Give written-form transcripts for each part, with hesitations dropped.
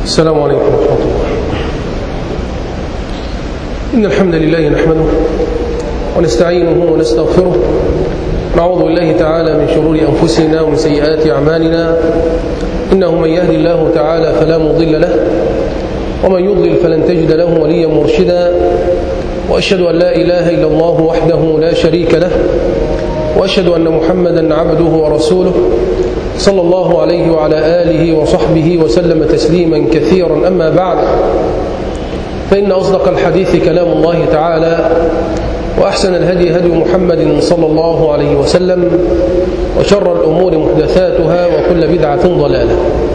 السلام عليكم ورحمة الله. إن الحمد لله نحمده ونستعينه ونستغفره، نعوذ بالله تعالى من شرور أنفسنا ومن سيئات أعمالنا، إنه من يهدي الله تعالى فلا مضل له ومن يضلل فلن تجد له وليا مرشدا، وأشهد أن لا إله إلا الله وحده لا شريك له، وأشهد أن محمدا عبده ورسوله صلى الله عليه وعلى آله وصحبه وسلم تسليما كثيرا. أما بعد، فإن أصدق الحديث كلام الله تعالى، وأحسن الهدي هدي محمد صلى الله عليه وسلم، وشر الأمور محدثاتها وكل بدعة ضلالة.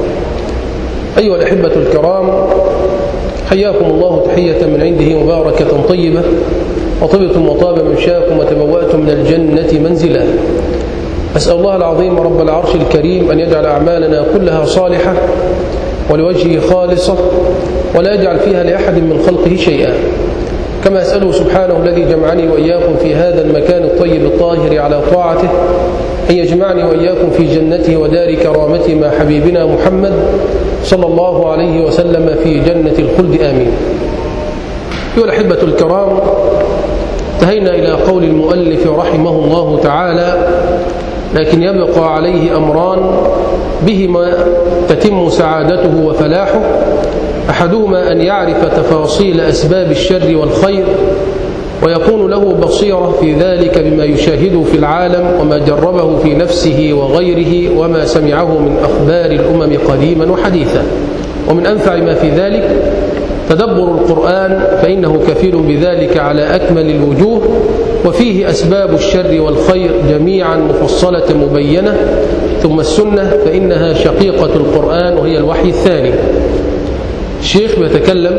أيها الأحبة الكرام، حياكم الله تحية من عنده مباركة طيبة، وطبتم وطاب ممشاكم وتبوأتم من الجنة منزلا. أسأل الله العظيم رب العرش الكريم أن يجعل أعمالنا كلها صالحة ولوجهه خالصة، ولا يجعل فيها لأحد من خلقه شيئا، كما أسأله سبحانه الذي جمعني وإياكم في هذا المكان الطيب الطاهر على طاعته أن يجمعني وإياكم في جنته ودار كرامته مع حبيبنا محمد صلى الله عليه وسلم في جنة الخلد، آمين. أيها الأحبة الكرام، انتهينا إلى قول المؤلف رحمه الله تعالى: لكن يبقى عليه أمران بهما تتم سعادته وفلاحه، أحدهما أن يعرف تفاصيل أسباب الشر والخير، ويكون له بصيرة في ذلك بما يشاهده في العالم وما جربه في نفسه وغيره وما سمعه من أخبار الأمم قديما وحديثا. ومن أنفع ما في ذلك تدبر القرآن، فإنه كفيل بذلك على أكمل الوجوه، وفيه أسباب الشر والخير جميعا مفصلة مبينة. ثم السنة، فإنها شقيقة القرآن وهي الوحي الثاني. الشيخ بيتكلم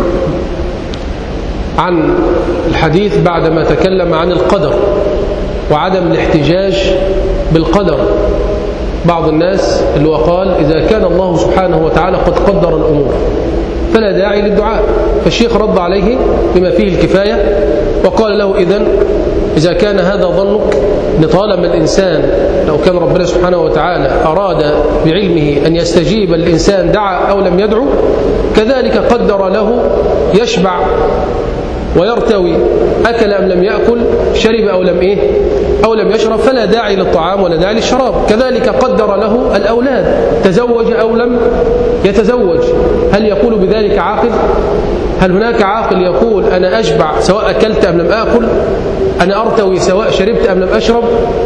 عن الحديث بعدما تكلم عن القدر وعدم الاحتجاج بالقدر. بعض الناس اللي قال إذا كان الله سبحانه وتعالى قد قدر الأمور فلا داعي للدعاء، فالشيخ رد عليه بما فيه الكفاية وقال له: إذا كان هذا ظنك، لطالما الإنسان لو كان ربنا سبحانه وتعالى أراد بعلمه أن يستجيب الإنسان دعا أو لم يدعو، كذلك قدر له يشبع ويرتوي، أكل أم لم يأكل، شرب أو لم يشرب، فلا داعي للطعام ولا داعي للشراب. كذلك قدر له الأولاد، تزوج أو لم يتزوج، هل يقول بذلك عاقل؟ هل هناك عاقل يقول أنا أشبع سواء أكلت أم لم آكل، أنا أرتوي سواء شربت أم لم أشرب،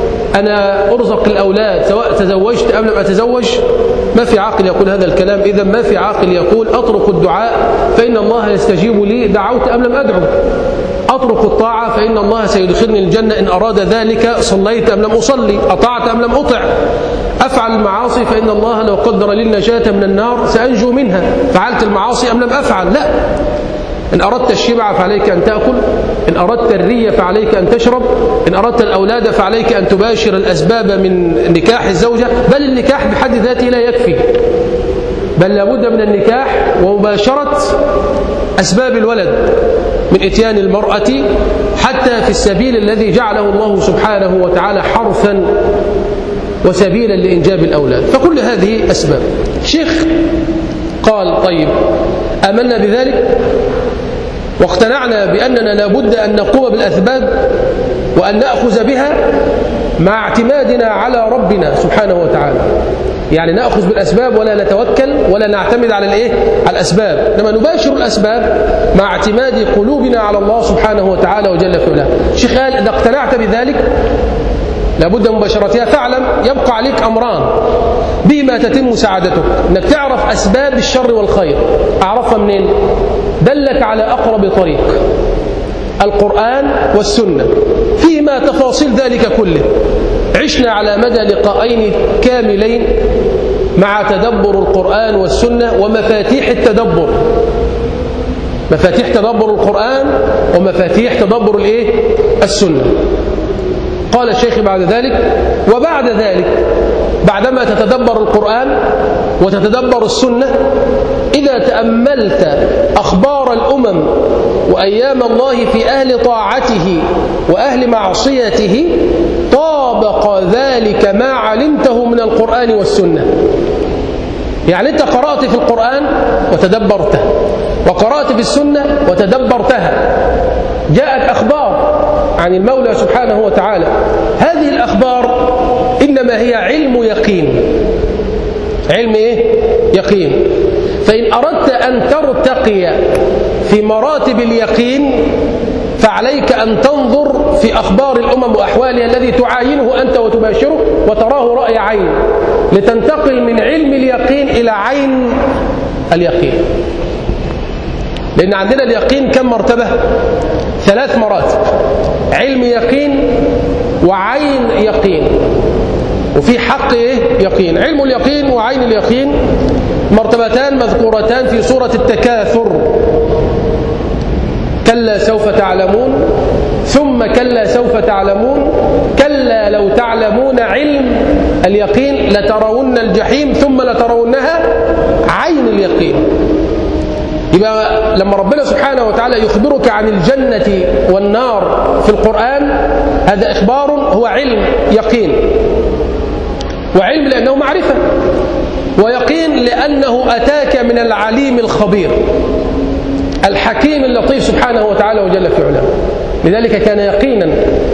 أنا أرزق الأولاد سواء تزوجت أم لم أتزوج؟ ما في عاقل يقول هذا الكلام. إذا ما في عاقل يقول أطرق الدعاء فإن الله يستجيب لي دعوت أم لم أدعو، أطرق الطاعة فإن الله سيدخلني الجنة إن أراد ذلك، صليت أم لم أصلي، أطعت أم لم أطع، أفعل المعاصي فإن الله لو قدر لي النجاة من النار سأنجو منها، فعلت المعاصي أم لم أفعل؟ لا. إن أردت الشبع فعليك أن تأكل، إن أردت الري فعليك أن تشرب، إن أردت الأولاد فعليك أن تباشر الأسباب من نكاح الزوجة، بل النكاح بحد ذاته لا يكفي، بل لابد من النكاح ومباشرة أسباب الولد من إتيان المرأة، حتى في السبيل الذي جعله الله سبحانه وتعالى حرثا وسبيلا لإنجاب الأولاد. فكل هذه أسباب. الشيخ قال: طيب، آمنا بذلك واقتنعنا بأننا لابد أن نقوم بالأسباب وأن نأخذ بها مع اعتمادنا على ربنا سبحانه وتعالى، يعني نأخذ بالأسباب ولا نتوكل ولا نعتمد على الأسباب، إنما نباشر الأسباب مع اعتماد قلوبنا على الله سبحانه وتعالى وجل في علاه. الشيخ قال: إذا اقتنعت بذلك لابد مباشرتها، فاعلم يبقى عليك أمران بهما تتم سعادتك، أنك تعرف أسباب الشر والخير. أعرفها منين؟ دلك على أقرب طريق، القرآن والسنة، فيما تفاصيل ذلك كله. عشنا على مدى لقاءين كاملين مع تدبر القرآن والسنة ومفاتيح التدبر، مفاتيح تدبر القرآن ومفاتيح تدبر السنة. قال الشيخ بعد ذلك: وبعد ذلك، بعدما تتدبر القرآن وتتدبر السنة، إذا تأملت أخبار الأمم وأيام الله في أهل طاعته وأهل معصيته، طابق ذلك ما علمته من القرآن والسنة. يعني أنت قرأت في القرآن وتدبرته، وقرأت في السنة وتدبرتها، جاءت أخبار عن المولى سبحانه وتعالى، هذه الأخبار إنما هي علم يقين. علم إيه؟ يقين. فإن أردت أن ترتقي في مراتب اليقين فعليك أن تنظر في أخبار الأمم وأحوالها الذي تعاينه أنت وتباشره وتراه رأي عين، لتنتقل من علم اليقين إلى عين اليقين. لأن عندنا اليقين كم مرتبة؟ 3 مراتب: علم يقين، وعين يقين، وفي حق يقين. علم اليقين وعين اليقين مرتبتان مذكورتان في سورة التكاثر: كلا سوف تعلمون، ثم كلا سوف تعلمون، كلا لو تعلمون علم اليقين لترون الجحيم ثم لترونها عين اليقين. يبقى لما ربنا سبحانه وتعالى يخبرك عن الجنة والنار في القرآن، هذا إخبار هو علم يقين، وعلم لأنه معرفة، ويقين لأنه أتاك من العليم الخبير الحكيم اللطيف سبحانه وتعالى وجل في علاه، لذلك كان يقينا.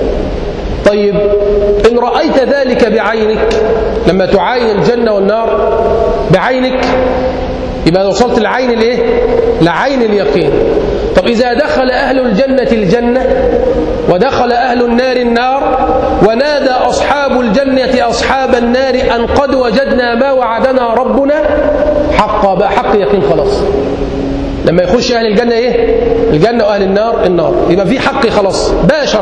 طيب إن رأيت ذلك بعينك، لما تعاين الجنة والنار بعينك، يبقى وصلت لعين الايه؟ لعين اليقين. طب إذا دخل أهل الجنة الجنة ودخل أهل النار النار، ونادى أصحاب الجنة أصحاب النار أن قد وجدنا ما وعدنا ربنا حقا، بقى حق يقين خلاص. لما يخش أهل الجنة إيه؟ الجنة، وأهل النار النار، يبقى في حق خلاص باشر،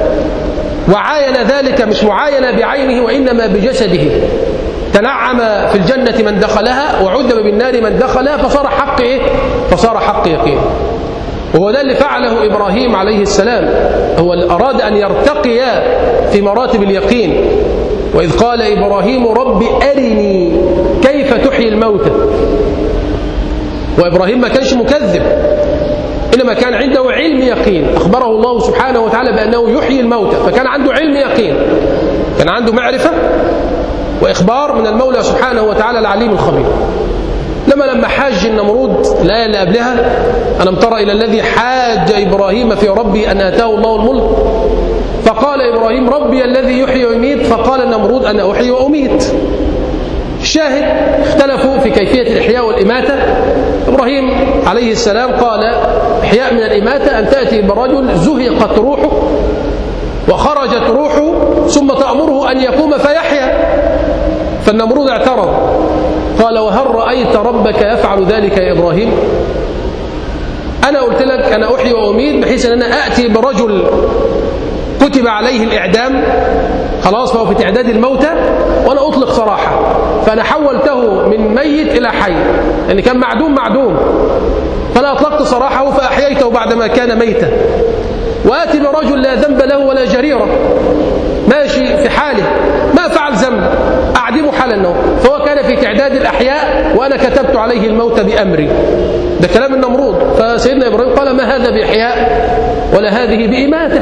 وعاين ذلك مش معاينة بعينه وإنما بجسده. تنعم في الجنة من دخلها وعذب بالنار من دخلها، فصار حق إيه؟ فصار حق يقين. وهو ده اللي فعله إبراهيم عليه السلام، هو اللي أراد أن يرتقي في مراتب اليقين. وإذ قال إبراهيم رب أرني كيف تحيي الموتى. وإبراهيم ما كانش مكذب، إنما كان عنده علم يقين، أخبره الله سبحانه وتعالى بأنه يحيي الموتى، فكان عنده علم يقين، كان عنده معرفة وإخبار من المولى سبحانه وتعالى العليم الخبير. لما حاج النمرود الآية اللي قبلها: ألم تر إلى الذي حاج إبراهيم في ربي أن آتاه الله الملك، فقال إبراهيم ربي الذي يحيي ويميت، فقال النمرود أنا أحيي وأميت. الشاهد اختلفوا في كيفية الإحياء والإماتة. إبراهيم عليه السلام قال: إحياء من الإماتة أن تأتي برجل زهقت روحه وخرجت روحه ثم تأمره أن يقوم فيحيا. فالنمرود اعترض، قال: وهل رأيت ربك يفعل ذلك يا إبراهيم؟ أنا قلت لك أنا أحيي وأميت بحيث أن أنا أتي برجل كتب عليه الإعدام خلاص، فهو في تعداد الموتى، وأنا أطلق سراحة، فأنا حولته من ميت إلى حي، يعني كان معدوم فأنا أطلقت سراحه فأحييته بعدما كان ميتا. وآتي برجل لا ذنب له ولا جريرة، ماشي في حاله ما فعل ذنب، أعدمه حالا النوم، فهو كان في تعداد الأحياء وأنا كتبت عليه الموت بأمري. ده كلام النمرود. فسيدنا إبراهيم قال: ما هذا بإحياء ولا هذه بإماتة.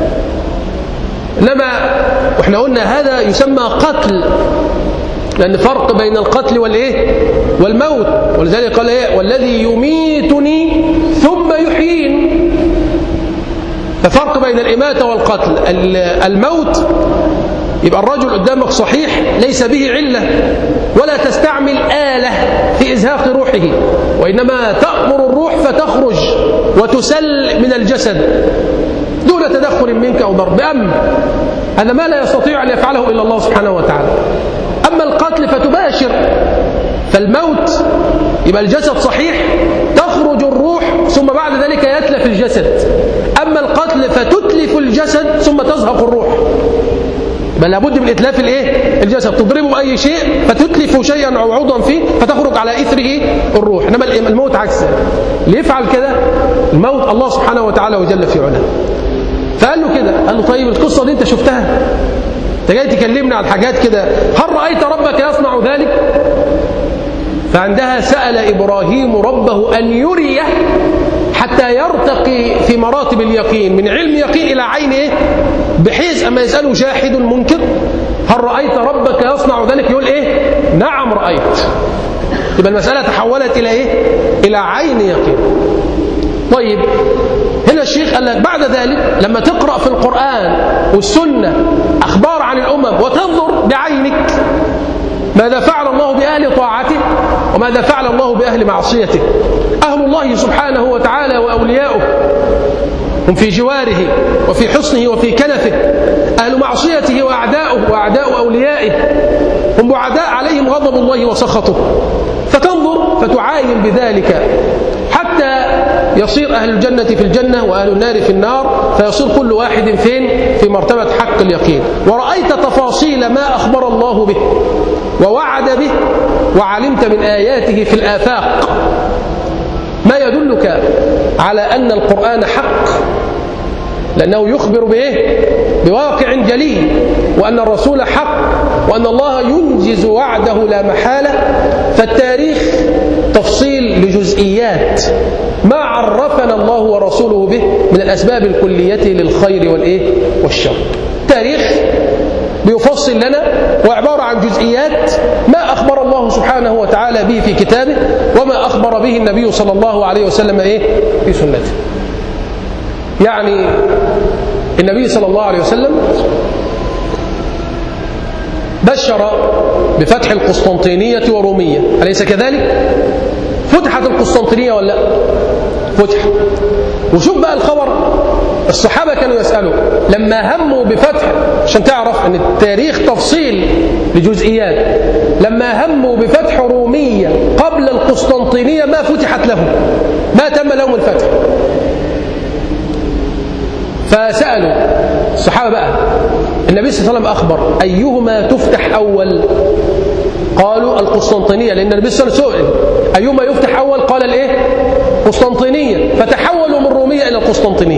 إنما وإحنا قلنا هذا يسمى قتل، لأن فرق بين القتل والموت. ولذلك قال إيه؟ والذي يميتني ثم يحيين. ففرق بين الإماتة والقتل. الموت يبقى الرجل قدامك صحيح ليس به علة، ولا تستعمل آلة في إزهاق روحه، وإنما تأمر الروح فتخرج وتسل من الجسد دون تدخل منك أو ضرب بأمر. هذا ما لا يستطيع أن يفعله إلا الله سبحانه وتعالى. أما القتل فتباشر. فالموت يبقى الجسد صحيح، تخرج الروح ثم بعد ذلك يتلف الجسد. أما القتل فتتلف الجسد ثم تزهق الروح. بل لابد من إتلاف الجسد، تضربه بأي شيء فتتلف شيئا أو عضوا فيه فتخرج على إثره الروح. إنما الموت عكسه، اللي يفعل كده الموت الله سبحانه وتعالى وجل في علاه. فقال له كده، قال له: طيب القصة دي أنت شفتها، أنت جاي تكلمنا عن حاجات كده، هل رأيت ربك يصنع ذلك؟ فعندها سأل إبراهيم ربه أن يريه حتى يرتقي في مراتب اليقين من علم يقين إلى عين بحيث أما يسأله شاهد منكر: هل رأيت ربك يصنع ذلك؟ يقول نعم رأيت. يبقى المسألة تحولت إلى إيه؟ إلى عين يقين. طيب هنا الشيخ قال لك بعد ذلك لما تقرأ في القرآن والسنة أخبار عن الأمم وتنظر بعينك ماذا فعل الله بأهل طاعته وماذا فعل الله بأهل معصيته. أهل الله سبحانه وتعالى وأولياؤه هم في جواره وفي حصنه وفي كنفه، أهل معصيته وأعداؤه وأعداء أوليائه هم بعداء عليهم غضب الله وسخطه، فتنظر فتعاين بذلك حتى يصير أهل الجنة في الجنة وأهل النار في النار، فيصير كل واحد فين؟ في مرتبة حق اليقين. ورأيت تفاصيل ما أخبر الله به ووعد به وعلمت من آياته في الآفاق ما يدلك على أن القرآن حق، لأنه يخبر بإيه؟ بواقع جلي، وأن الرسول حق، وأن الله ينجز وعده لا محالة. فالتاريخ تفصيل لجزئيات ما عرفنا الله ورسوله به من الأسباب الكلية للخير والإيه؟ والشر. تاريخ بيفصل لنا وعبارة عن جزئيات ما أخبر الله سبحانه وتعالى به في كتابه وما أخبر به النبي صلى الله عليه وسلم إيه؟ في سنته. يعني النبي صلى الله عليه وسلم بشر بفتح القسطنطينية ورومية، أليس كذلك؟ فتحت القسطنطينية ولا لا؟ فتحت. وشوف بقى الخبر، الصحابة كانوا يسألوا لما هموا بفتح، عشان تعرف أن التاريخ تفصيل لجزئيات، لما هموا بفتح رومية قبل القسطنطينية ما فتحت لهم، ما تم لهم الفتح. فسألوا الصحابة بقى النبي صلى الله عليه وسلم أخبر أيهما تفتح أول؟ قالوا القسطنطينية، لأن النبي صلى الله عليه وسلم سئل أيهما يفتح أول؟ قال الإيه؟ قسطنطينية. فتحولوا من رومية إلى القسطنطينية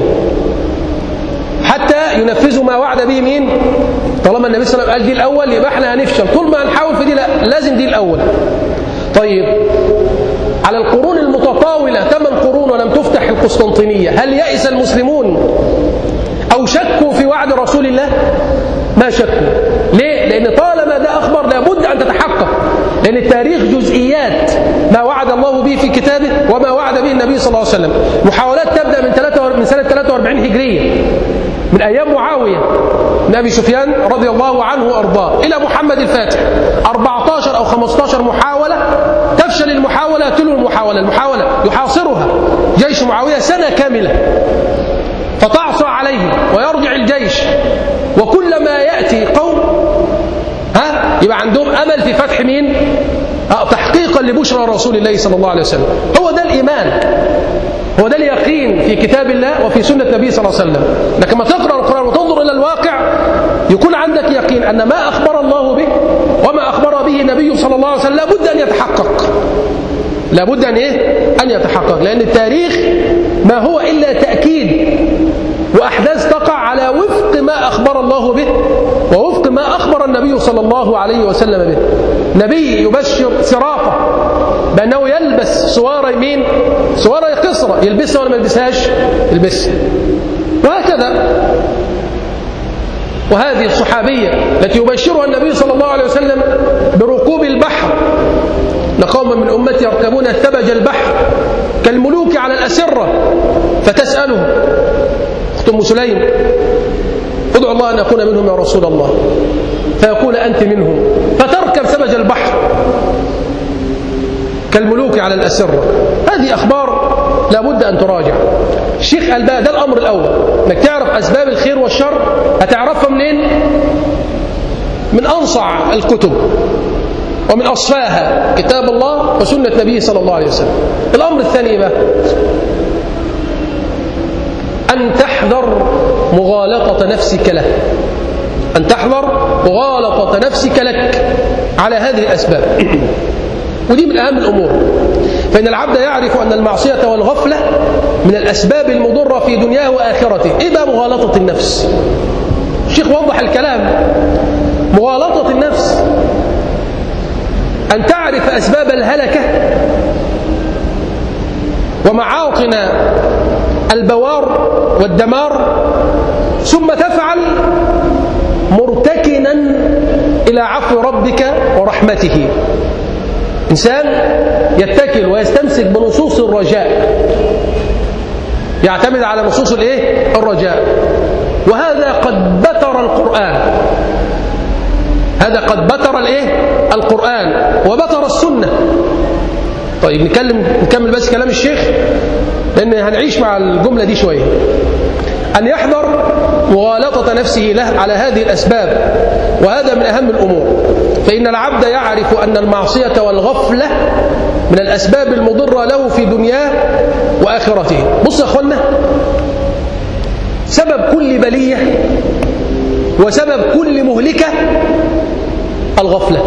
حتى ينفذوا ما وعد به مين؟ طالما النبي صلى الله عليه وسلم قال دي الأول يبقى احنا هنفشل، طول ما هنحاول في دي لا، لازم دي الأول. طيب على القرون المتطاولة 8 قرون ولم تفتح القسطنطينية، هل يئس المسلمون أو شكوا في وعد رسول الله؟ ما شكوا. ليه؟ لأن طالما ده أخبر لابد أن تتحقق، لأن التاريخ جزئيات ما وعد الله به في كتابه وما وعد به النبي صلى الله عليه وسلم. محاولات تبدأ من سنة 43 هجرية، من أيام معاوية بن أبي سفيان رضي الله عنه وأرضاه إلى محمد الفاتح، 14 أو 15 محاولة، تفشل المحاولة تلو المحاولة يحاصرها جيش معاوية سنة كاملة، فتعصى عليه ويرجع الجيش، وكلما يأتي قوم يبقى عندهم أمل في فتح مين؟ تحقيقا لبشرى رسول الله صلى الله عليه وسلم. هو ده الإيمان، هو ده اليقين في كتاب الله وفي سنة النبي صلى الله عليه وسلم. لكن ما تقرأ القرآن وتنظر إلى الواقع يكون عندك يقين أن ما أخبر الله به وما أخبر به النبي صلى الله عليه وسلم لابد أن يتحقق، لابد أن أن يتحقق، لأن التاريخ ما هو إلا تأكيد وأحداث تقع على وفق ما أخبر الله به ووفق ما أخبر النبي صلى الله عليه وسلم به. نبي يبشر سراقة بأنه يلبس سوارة مين؟ سوارة قصرة، يلبسها ولا ما يلبسهاش؟ يلبسها. وهكذا. وهذه الصحابية التي يبشرها النبي صلى الله عليه وسلم بركوب البحر، لقوم من أمتي يركبون ثبج البحر كالملوك على الأسرة، فتسأله أخت أم سليم ادعو الله أن أكون منهم يا رسول الله، فيقول أنت منهم، فتركب ثبج البحر كالملوك على الأسرة. هذه أخبار لابد أن تراجع. الشيخ قال بقى ده الأمر الأول، أنك تعرف أسباب الخير والشر. هتعرفها منين؟ من أنصع الكتب ومن أصفاها كتاب الله وسنة النبي صلى الله عليه وسلم. الأمر الثاني بقى أن تحذر مغالطة نفسك له، أن تحذر مغالطة نفسك لك على هذه الأسباب، ودي من أهم الأمور. فإن العبد يعرف أن المعصية والغفلة من الأسباب المضرة في دنياه وآخرته. إيه بقى مغالطة النفس؟ الشيخ وضح الكلام. مغالطة النفس أن تعرف أسباب الهلكة ومعاطن البوار والدمار، ثم تفعل مرتكنا إلى عفو ربك ورحمته. إنسان يتكل ويستمسك بنصوص الرجاء، يعتمد على نصوص الرجاء، وهذا قد بتر القرآن، هذا قد بتر القرآن وبتر السنة. طيب نكمل بس كلام الشيخ، لأن هنعيش مع الجملة دي شوية. أن يحذر مغالطة نفسه له على هذه الأسباب، وهذا من أهم الأمور، فإن العبد يعرف أن المعصية والغفلة من الأسباب المضرة له في دنياه وآخرته. بص يا أخوانا، سبب كل بلية وسبب كل مهلكة الغفلة.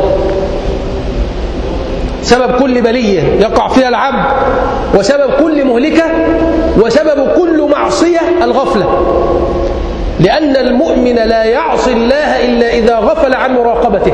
سبب كل بلية يقع فيها العبد وسبب كل مهلكة وسبب كل معصية الغفلة، لأن المؤمن لا يعصي الله إلا إذا غفل عن مراقبته،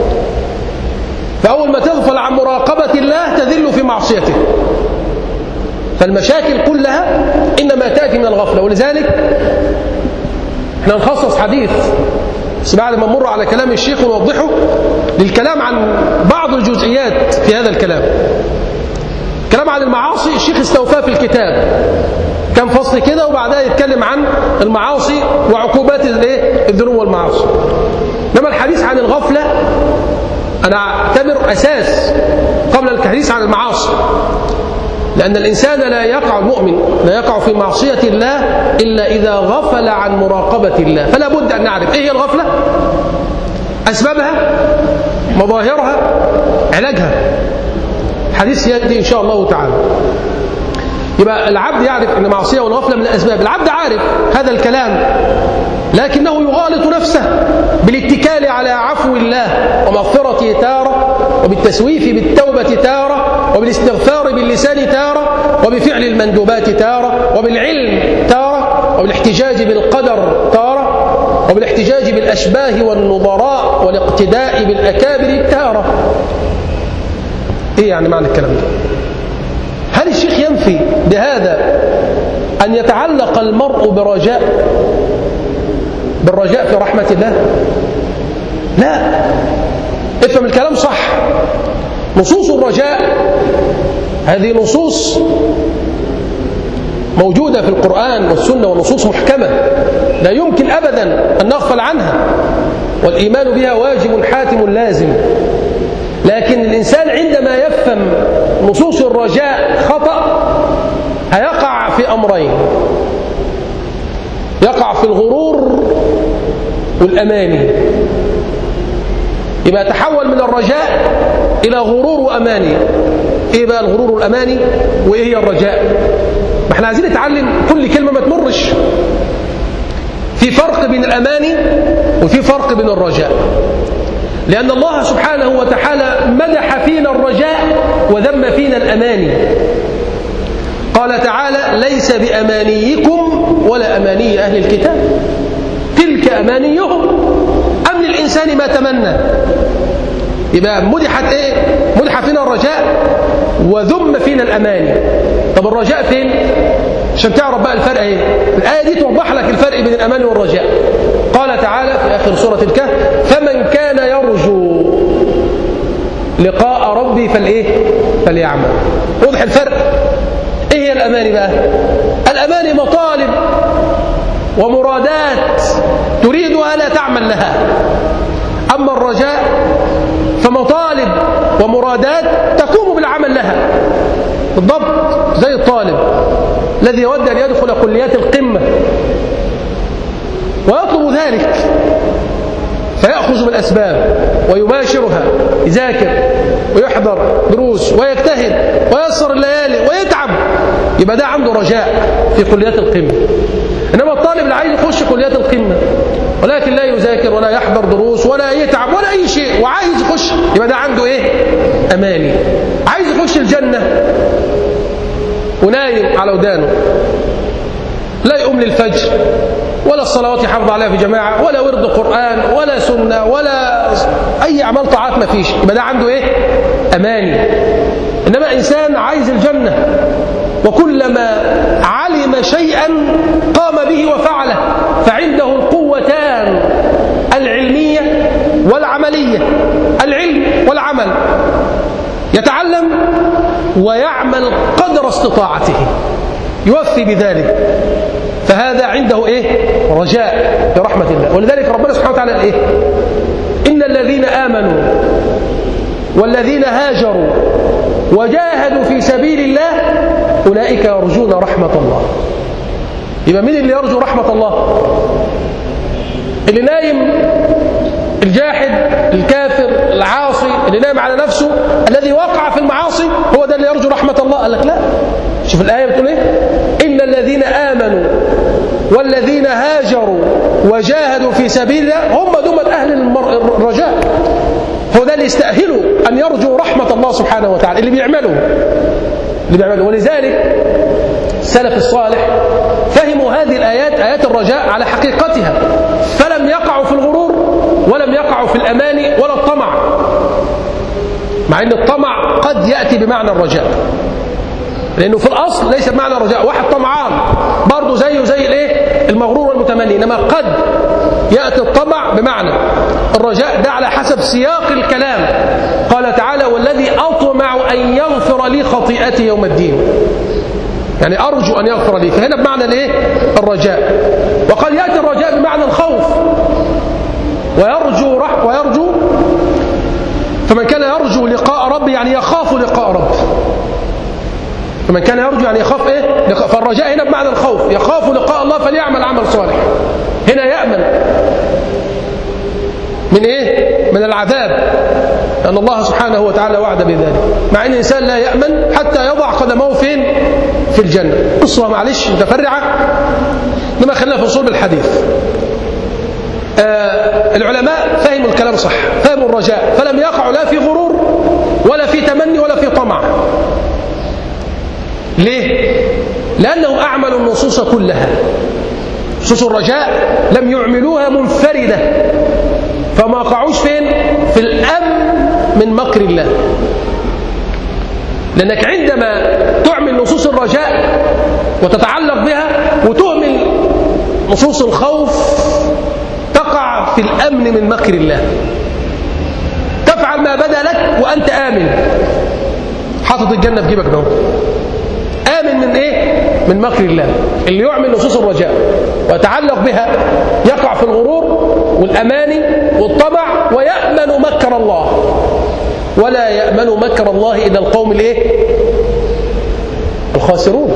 فأول ما تغفل عن مراقبة الله تذل في معصيته، فالمشاكل كلها إنما تأتي من الغفلة. ولذلك احنا نخصص حديث بس بعد ما نمر على كلام الشيخ ونوضحه للكلام عن بعض الجزئيات في هذا الكلام. كلام عن المعاصي الشيخ استوفاه في الكتاب، كان فصل كده، وبعدها يتكلم عن المعاصي وعقوبات الذنوب والمعاصي. إنما الحديث عن الغفلة أنا أعتبر أساس قبل الحديث عن المعاصي، لأن الإنسان لا يقع، المؤمن لا يقع في معصية الله إلا إذا غفل عن مراقبة الله. فلا بد أن نعرف إيه هي الغفلة، أسبابها، مظاهرها، علاجها. حديث يأتي إن شاء الله تعالى. يبقى العبد يعرف أن معصية والغفلة من الأسباب، العبد عارف هذا الكلام، لكنه يغالط نفسه بالاتكال على عفو الله ومغفرته تارة، وبالتسويف بالتوبة تارة، وبالاستغفار باللسان تارة، وبفعل المندوبات تارة، وبالعلم تارة، وبالاحتجاج بالقدر تارة، وبالاحتجاج بالأشباه والنظراء والاقتداء بالأكابر تارة. إيه يعني معنى الكلام ده؟ هل الشيخ ينفي بهذا أن يتعلق المرء بالرجاء في رحمة الله؟ لا، افهم الكلام صح. نصوص الرجاء هذه نصوص موجودة في القرآن والسنة، ونصوص محكمة لا يمكن أبدا أن نغفل عنها، والإيمان بها واجب حاتم لازم. لكن الإنسان عندما يفهم نصوص الرجاء خطأ هيقع في أمرين، يقع في الغرور والأماني، يبقى تحول من الرجاء إلى غرور وأماني. إيه بقى الغرور والأماني وإيه هي الرجاء؟ ما احنا عايزين نتعلم كل كلمة ما تمرش. في فرق بين الأماني وفي فرق بين الرجاء، لأن الله سبحانه وتعالى مدح فينا الرجاء وذم فينا الأماني. قال تعالى: ليس بأمانيكم ولا أماني أهل الكتاب، تلك أمانيهم أم للإنسان ما تمنى. يبقى مدح فينا الرجاء وذم فينا الأماني. طب الرجاء فين؟ عشان تعرف بقى الفرق ايه. الآية دي توضح لك الفرق بين الأمان والرجاء. قال تعالى في آخر سورة الكهف: فمن كان يرجو لقاء ربي فليعمل. وضح الفرق. ايه هي الأماني بقى؟ الأماني مطالب ومرادات تريدها لا تعمل لها. أما الرجاء فمطالب ومرادات تقوم بالعمل لها بالضبط، زي الطالب الذي يود أن يدخل كليات القمة ويطلب ذلك، فيأخذ بالأسباب ويباشرها، يذاكر ويحضر دروس ويجتهد ويسر الليالي ويتعب، يبقى ده عنده رجاء في كليات القمة. إنما الطالب اللي عايز يخش كليات القمة ولكن لا يذاكر ولا يحضر دروس ولا يتعب ولا أي شيء وعايز يخش، يبقى ده عنده أماني. عايز يخش الجنة ونايم على ودانه، لا يقوم للفجر ولا الصلوات يحافظ عليها في جماعة ولا ورد قرآن ولا سنة ولا أي أعمال طاعات، ما فيش، يبقى ده عنده أماني. إنما إنسان عايز الجنة وكلما علم شيئا قام به وفعله، فعنده القوتان العلمية والعملية. العلم والعمل، يتعلم ويعمل قدر استطاعته يوفي بذلك، فهذا عنده رجاء برحمة الله. ولذلك ربنا سبحانه وتعالى إن الذين آمنوا والذين هاجروا وجاهدوا في سبيل الله أولئك يرجون رحمة الله. يبقى مين اللي يرجو رحمة الله؟ اللي نايم، الجاحد، الكافر، العاصي، اللي نايم على نفسه، الذي وقع في المعاصي، هو ده اللي يرجو رحمة الله. قال لك لا، شوف الآية بتقول إن الذين آمنوا والذين هاجروا وجاهدوا في سبيل الله هم دول أهل الرجاء، هو ده اللي يستأهلوا أن يرجوا رحمة الله سبحانه وتعالى، اللي بيعملوا. ولذلك السلف الصالح فهموا هذه الآيات، آيات الرجاء، على حقيقتها، فلم يقعوا في الغرور ولم يقعوا في الأماني ولا الطمع، مع أن الطمع قد يأتي بمعنى الرجاء، لأنه في الأصل ليس بمعنى الرجاء. واحد طمعان برضه زيه زي المغرور والمتمني، إنما قد يأتي الطمع بمعنى الرجاء، ده على حسب سياق الكلام. قال تعالى والذي أطمع أن يغفر لي خطيئتي يوم الدين، يعني أرجو أن يغفر لي، فهنا بمعنى الرجاء. وقد يأتي الرجاء بمعنى الخوف، ويرجو فمن كان يرجو لقاء رب يعني يخاف لقاء رب، فمن كان يرجو يعني يخاف فالرجاء هنا بمعنى الخوف، يخاف لقاء الله فليعمل عمل صالح. هنا يأمن من من العذاب، لأن الله سبحانه وتعالى وعد بذلك، مع أن الإنسان لا يأمن حتى يضع قدمه فين؟ في الجنة. قصة معلش متفرعة، لما خلينا في أصول الحديث. العلماء فهموا الكلام صح، فهموا الرجاء، فلم يقعوا لا في غرور ولا في تمني ولا في طمع. ليه؟ لأنهم أعملوا النصوص كلها. نصوص الرجاء لم يعملوها منفردة، فما وقعوش فين؟ في الأمن من مكر الله. لأنك عندما تعمل نصوص الرجاء وتتعلق بها وتهمل نصوص الخوف تقع في الأمن من مكر الله. تفعل ما بدا لك وأنت آمن، حاطط الجنة في جيبك ده، آمن من من مكر الله. اللي يعمل نصوص الرجاء ويتعلق بها يقع في الغرور والأماني والطمع، ويأمن مكر الله. ولا يأمن مكر الله إلا القوم الخاسرون.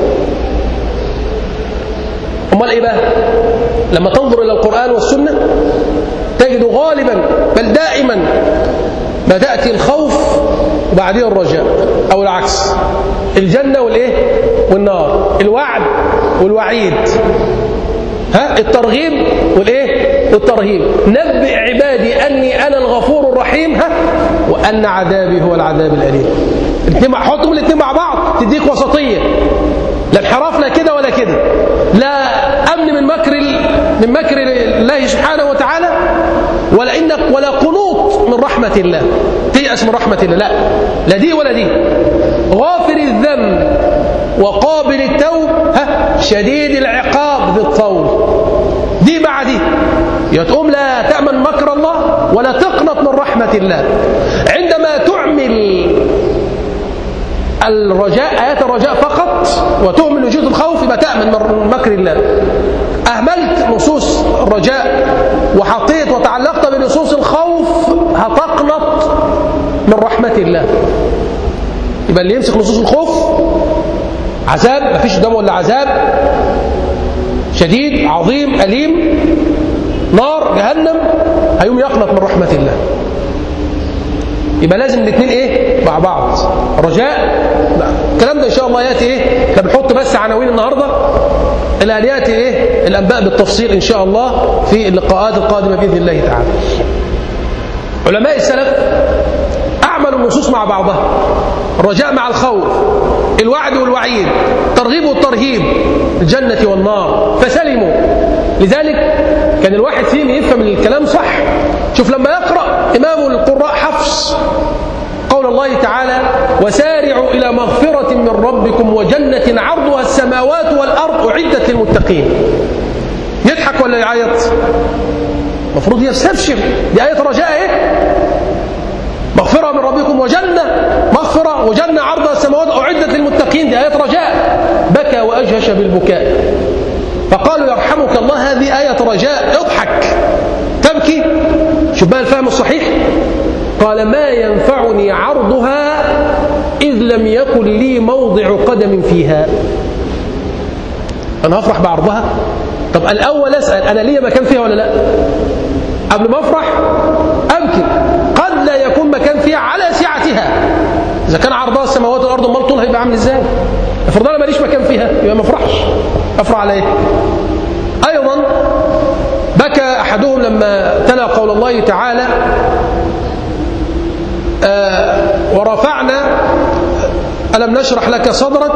أمال بقى؟ لما تنظر إلى القرآن والسنة تجد غالبا بل دائما ما تأتي الخوف وبعدين الرجاء، أو العكس، الجنة والنار، الوعد والوعيد، الترغيب والترهيب. نبئ عبادي أني أنا الغفور الرحيم وأن عذابي هو العذاب الأليم. حطهم الاثنين مع بعض تديك وسطية، لا انحراف لا كده ولا كده، لا أمن من مكر الله سبحانه وتعالى، ولا قنوط من رحمة الله، تيأس من رحمة الله، لا دي ولا دي. غافر الذنب وقابل التوب شديد العقاب ذي الطول، دي مع دي. يتقوم لا تأمن مكر الله ولا تقنط من رحمة الله. عندما تعمل الرجاء، آيات الرجاء فقط، وتؤمن وجود الخوف، يبقى تأمن من مكر الله. أهملت نصوص الرجاء وحطيت وتعلقت بنصوص الخوف، هتقنط من رحمة الله. يبقى اللي يمسك نصوص الخوف عذاب، مفيش قدامه الا عذاب شديد عظيم أليم، نار جهنم، هيوم يقنط من رحمة الله. يبقى لازم الاثنين مع بعض، رجاء. الكلام ده ان شاء الله ياتي احنا بنحط بس عناوين النهارده، الى ان ياتي الانباء بالتفصيل ان شاء الله في اللقاءات القادمه باذن الله تعالى. علماء السلف اعملوا النصوص مع بعضها، الرجاء مع الخوف، الوعد والوعيد، الترغيب والترهيب، الجنة والنار، فسلموا. لذلك كان الواحد فيهم يفهم الكلام صح. شوف لما يقرأ إمام القراء حفص قول الله تعالى وسارعوا إلى مغفرة من ربكم وجنة عرضها السماوات والأرض أعدت للمتقين، يضحك ولا يعيط؟ المفروض يستبشر، دي آية رجاء. مغفرة من ربكم وجنة مغفرة وجنة عرضها السماوات أعدت للمتقين، دي آية رجاء. بكى وأجهش بالبكاء، فقالوا يرحمك الله هذه آية رجاء، اضحك تبكي. شوف بقى الفهم الصحيح. قال ما ينفعني عرضها إذ لم يكن لي موضع قدم فيها. أنا هفرح بعرضها؟ طب الأول أسأل أنا ليه مكان فيها ولا لا؟ قبل ما أفرح أبكي. قد لا يكون مكان فيها على سعتها. إذا كان عرضها السماوات والأرض امال طولها هيبقى عامل إزاي؟ افرض أنا ماليش مكان فيها يبقى ما أفرحش. أفرح على إيه؟ أيضا بكى أحدهم لما تلا قول الله تعالى ورفعنا ألم نشرح لك صدرك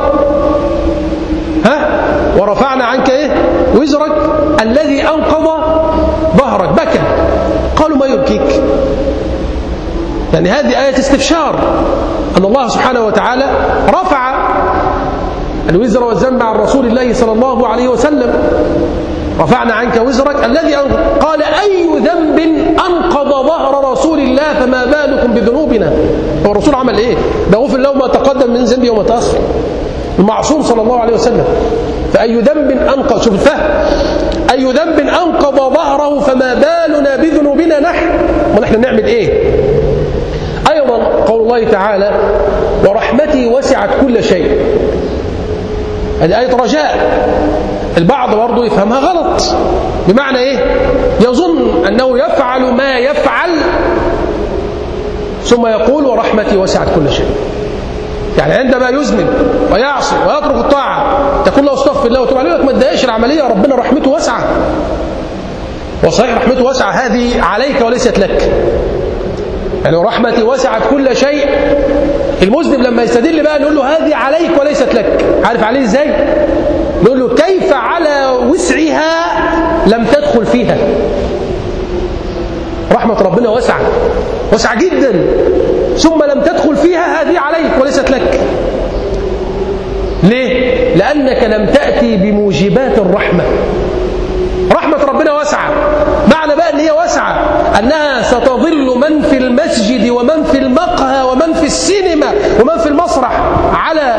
ورفعنا عنك إيه؟ وزرك الذي أنقض ظهرك. بكى. قالوا ما يبكيك؟ يعني هذه آية استبشار أن الله سبحانه وتعالى رفع الوزر والذنب عن رسول الله صلى الله عليه وسلم. رفعنا عنك وزرك الذي أنقض. قال أي ذنب أنقض ظهر رسول الله فما بالكم بذنوبنا؟ هو الرسول عمل إيه؟ ده غفر له ما تقدم من ذنبه وما تأخر، المعصوم صلى الله عليه وسلم. فأي ذنب أنقض، شوف الفهم، أي ذنب أنقض ظهره فما بالنا بذنوبنا نحن، ونحن نعمل إيه؟ أيضا قول الله تعالى ورحمتي وسعت كل شيء. هذه آية رجاء. البعض برضه يفهمها غلط، بمعنى إيه؟ يظن أنه يفعل ما يفعل ثم يقول ورحمتي وسعت كل شيء. يعني عندما يذنب ويعصي ويترك الطاعة تقول له استغفر الله وتوب عليه، ما تضايقش العملية، ربنا رحمته واسعة. وصحيح رحمته واسعة هذه عليك وليست لك. يعني رحمتي وسعت كل شيء. المذنب لما يستدل بقى نقول له هذه عليك وليست لك. عارف عليه ازاي؟ نقول له كيف على وسعها لم تدخل فيها؟ رحمة ربنا واسعة، واسعة جدا، ثم لم تدخل فيها، هذه عليك وليست لك. ليه؟ لأنك لم تأتي بموجبات الرحمة. رحمة ربنا واسعة، معنى بقى أن هي واسعة أنها ستظل من في المسجد ومن في المقهى ومن في السينما ومن في المسرح على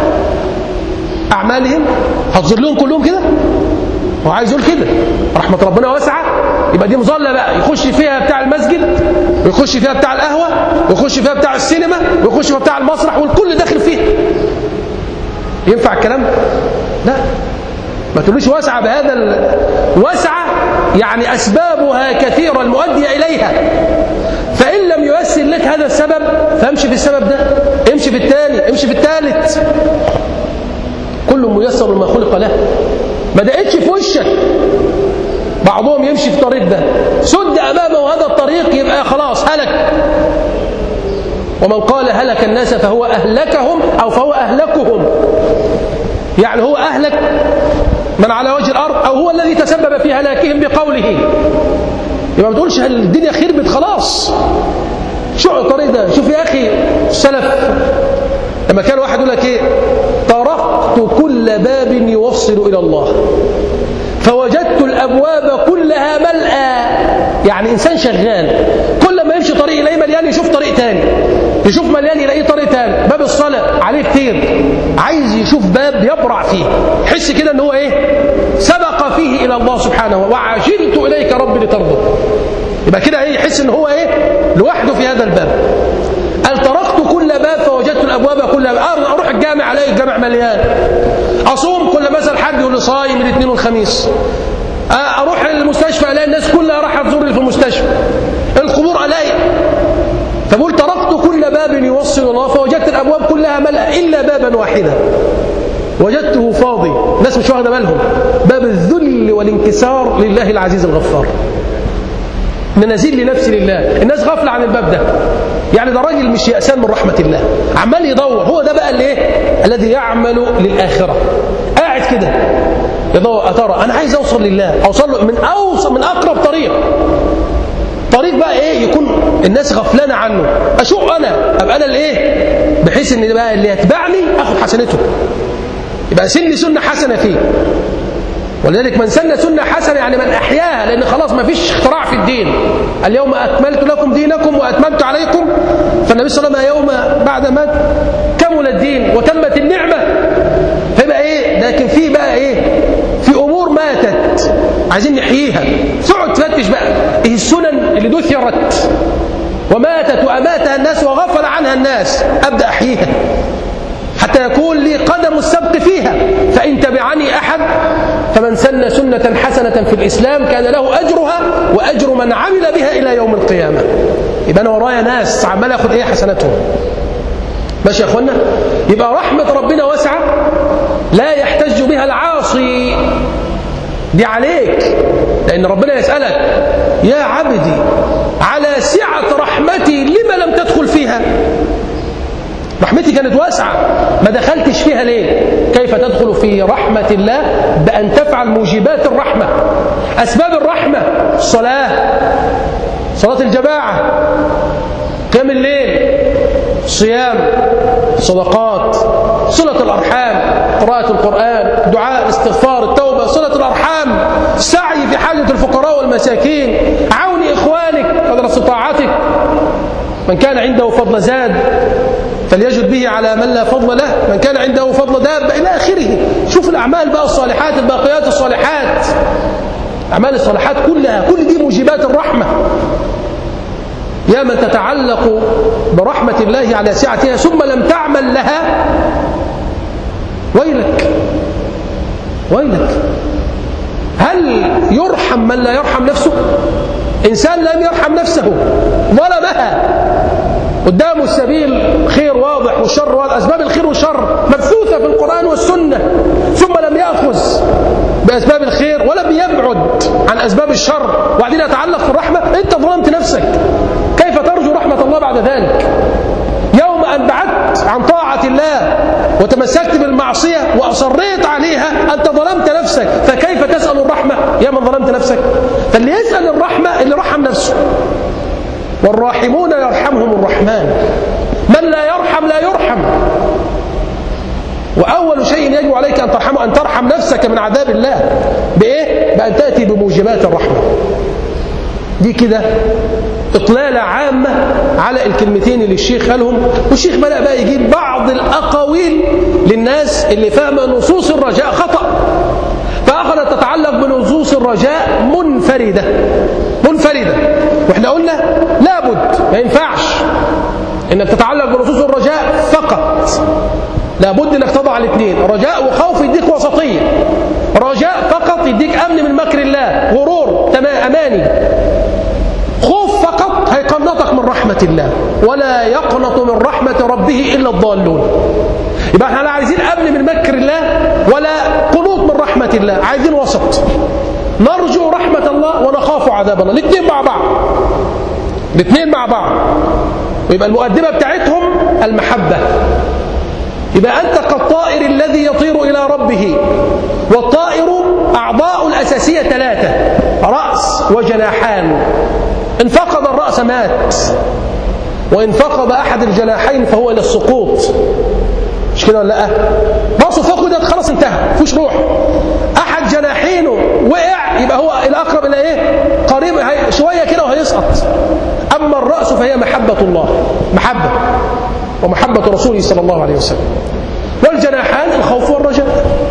أعمالهم، هتظلهم كلهم كده. هو عايز يقول كده رحمة ربنا واسعة، يبقى دي مظلة بقى يخش فيها بتاع المسجد ويخش فيها بتاع القهوة ويخش فيها بتاع السينما ويخش فيها بتاع المسرح، والكل داخل فيها. ينفع الكلام؟ لا، ما تقوليش واسعة بهذا واسعة يعني أسبابها كثيرة المؤدية إليها، فإن لم ييسر لك هذا السبب فامشي في السبب ده، امشي في الثاني، امشي في الثالث. كل ميسر لما خلق له. ما دقتش في وشك. بعضهم يمشي في طريق ده سد أمامه هذا الطريق يبقى خلاص هلك. ومن قال هلك الناس فهو أهلكهم أو فهو أهلكهم، يعني هو أهلك من على وجه الأرض أو هو الذي تسبب في هلاكهم بقوله. يبقى ما تقولش الدنيا خربت خلاص. شو الطريق ده؟ شوف يا أخي السلف لما كان واحد يقول لك إيه؟ طرقت كل باب يوصل إلى الله فوجدت الأبواب كلها ملأى. يعني إنسان شغال كل ما يمشي طريق يلاقيه مليان يشوف طريق تاني، يشوف مليان يلاقيه طريق تاني. باب الصلاة عليه كتير، عايز يشوف باب يبرع فيه، يحس كده ان هو ايه؟ سبق فيه الى الله سبحانه وعجلت اليك ربي لترضى. يبقى كده ايه؟ يحس ان هو ايه؟ لوحده في هذا الباب. قال طرقت كل باب فوجدت الابواب كلها. اروح الجامع الاقي الجامع مليان. اصوم كل مثلا حد يقول لي صايم الاثنين والخميس. اروح المستشفى الاقي الناس كلها راحت تزورني في المستشفى. القبور الاقي. فبقول طرقت كل باب يوصل الله فوجدت الابواب كلها ملأ الا بابا واحدا وجدته فاضي. الناس مش واخده بالهم. باب الذل والانكسار لله العزيز الغفار. ان نزيل لنفسي لله. الناس غافله عن الباب ده. يعني ده راجل مش يأسان من رحمه الله، عمال يدور. هو ده بقى اللي ايه؟ الذي يعمل للاخره. قاعد كده يدور، ترى انا عايز اوصل لله، اوصل له من اقرب طريق بقى ايه؟ يكون الناس غفلانه عنه. اشوق انا ابقى انا الايه؟ بحيث ان بقى اللي يتبعني اخذ حسنته، يبقى سني سنه حسنه فيه. ولذلك من سن سنة حسنة يعني من أحياها، لأن خلاص ما فيش اختراع في الدين. اليوم أكملت لكم دينكم وأتممت عليكم. فالنبي صلى الله عليه وسلم يوم بعد ما كمل الدين وتمت النعمة فيبقى إيه؟ لكن في بقى إيه؟ في أمور ماتت عايزين نحييها. تقعد تفتش بقى إيه السنن اللي دثرت وماتت وأماتها الناس وغفل عنها الناس، أبدأ أحييها حتى يكون لي قدم السبق فيها. فإن تبعني أحد فمن سن سنة حسنة في الإسلام كان له أجرها وأجر من عمل بها إلى يوم القيامة. يبقى أنا ورايا ناس عمال أخذ إيه حسناتهم. ماشي يا أخوانا؟ يبقى رحمة ربنا واسعة لا يحتج بها العاصي، دي عليك، لأن ربنا يسألك يا عبدي على سعة رحمتي لما لم تدخل فيها؟ رحمتي كانت واسعة ما دخلتش فيها ليه؟ كيف تدخل في رحمة الله؟ بأن تفعل موجبات الرحمة. أسباب الرحمة الصلاة، صلاة الجماعة، قيام الليل، صيام، صدقات، صلة الأرحام، قراءة القرآن، دعاء، استغفار، التوبة، صلة الأرحام، سعي في حاجة الفقراء والمساكين، عون إخوانك قدر استطاعتك. من كان عنده فضل زاد فليجد به على من لا فضل له، من كان عنده فضل دابة إلى آخره. شوف الأعمال بقى الصالحات، الباقيات الصالحات، أعمال الصالحات كلها، كل دي موجبات الرحمة. يا من تتعلق برحمة الله على سعتها ثم لم تعمل لها، ويلك ويلك. هل يرحم من لا يرحم نفسه؟ إنسان لم يرحم نفسه ظلمها، قدامه السبيل خير واضح والشر واضح، أسباب الخير والشر مبثوثة في القرآن والسنة، ثم لم يأخذ بأسباب الخير ولم يبعد عن أسباب الشر، وبعدين يتعلق في الرحمة. أنت ظلمت نفسك، كيف ترجو رحمة الله بعد ذلك؟ يوم أن بعدت عن طاعة الله وتمسكت بالمعصية وأصريت عليها أنت ظلمت نفسك، فكيف تسأل الرحمة يا من ظلمت نفسك؟ فاللي يسأل الرحمة اللي رحم نفسه، والراحمون يرحمهم الرحمن، من لا يرحم لا يرحم. وأول شيء يجب عليك أن ترحمه أن ترحم نفسك من عذاب الله. بإيه؟ بأن تأتي بموجبات الرحمة. دي كده إطلالة عامة على الكلمتين اللي الشيخ قالهم. والشيخ بدأ بقى يجيب بعض الأقاويل للناس اللي فاهمة نصوص الرجاء خطأ، فأخذت تتعلق بنصوص الرجاء منفردة. وإحنا قلنا لابد ما ينفعش إنك تتعلق بنصوص الرجاء فقط، لابد إنك تضع الاثنين، رجاء وخوف يديك وسطية. رجاء فقط يديك أمن من مكر الله، غرور، أماني. خوف فقط هيقنطك من رحمة الله، ولا يقنط من رحمة ربه إلا الضالون. يبقى احنا لا عايزين أمن من مكر الله ولا قنوط من رحمة الله، عايزين وسط، نرجو رحمة الله ونخاف عذاب الله، الاثنين مع بعض. ويبقى المقدمة بتاعتهم المحبة. يبقى أنت كالطائر الذي يطير إلى ربه، والطائر أعضاء الأساسية 3، رأس وجناحان. إن فقد الرأس مات، وإن فقد أحد الجناحين فهو إلى السقوط. مش كده ولا لا؟ رأسه فقدت خلاص انتهى، مفيش روح. أحد جناحينه وقع يبقى هو الأقرب إلى إيه؟ قريب شوية كده وهيسقط. أما الرأس فهي محبة الله، محبة ومحبة رسوله صلى الله عليه وسلم. والجناحان الخوف والرجاء.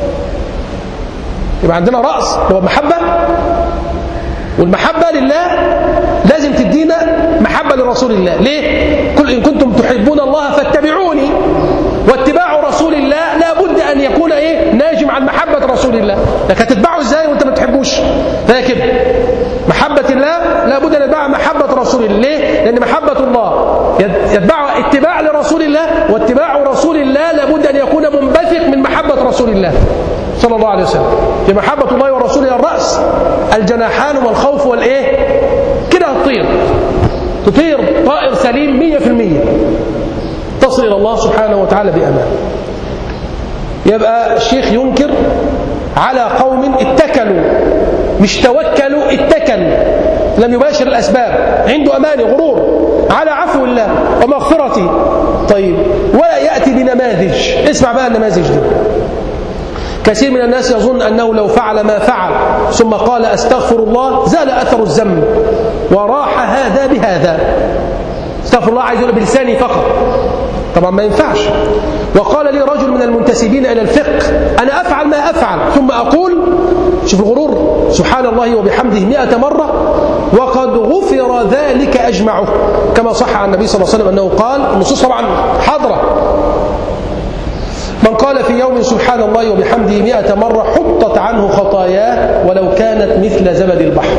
يبقى عندنا رأس هو محبة، والمحبة لله لازم تدينا محبة لرسول الله. ليه؟ قل إن كنتم تحبون الله فاتبعوني. واتباع رسول الله لا بد أن يكون إيه؟ ناجم عن محبة رسول الله. لكن هتتبعه إزاي وأنت ما تحبوش؟ فهي كده محبة الله لا بد أن يتبع محبة رسول الله. ليه؟ لأن محبة الله يتبع اتباع لرسول الله، واتباع رسول الله لا بد أن يكون منبثق من محبة رسول الله صلى الله عليه وسلم. في محبة الله ورسوله الرأس، الجناحان والخوف والإيه؟ كده تطير طائر سليم 100%، تصل إلى الله سبحانه وتعالى بأمان. يبقى الشيخ ينكر على قوم اتكلوا، مش توكلوا، اتكل، لم يباشر الأسباب، عنده أماني، غرور على عفو الله ومغفرته. طيب، ولا يأتي بنماذج. اسمع بقى النماذج دي. كثير من الناس يظن أنه لو فعل ما فعل ثم قال أستغفر الله زال أثر الذنب وراح هذا بهذا. استغفر الله عايز يقول بلساني فقط، طبعا ما ينفعش. وقال لي رجل من المنتسبين إلى الفقه أنا أفعل ما أفعل ثم أقول، شوف الغرور، سبحان الله وبحمده 100 مرة وقد غفر ذلك أجمعه، كما صح عن النبي صلى الله عليه وسلم أنه قال، النصوص طبعا حاضرة، من قال في يوم سبحان الله وبحمده 100 مرة حطت عنه خطاياه ولو كانت مثل زبد البحر.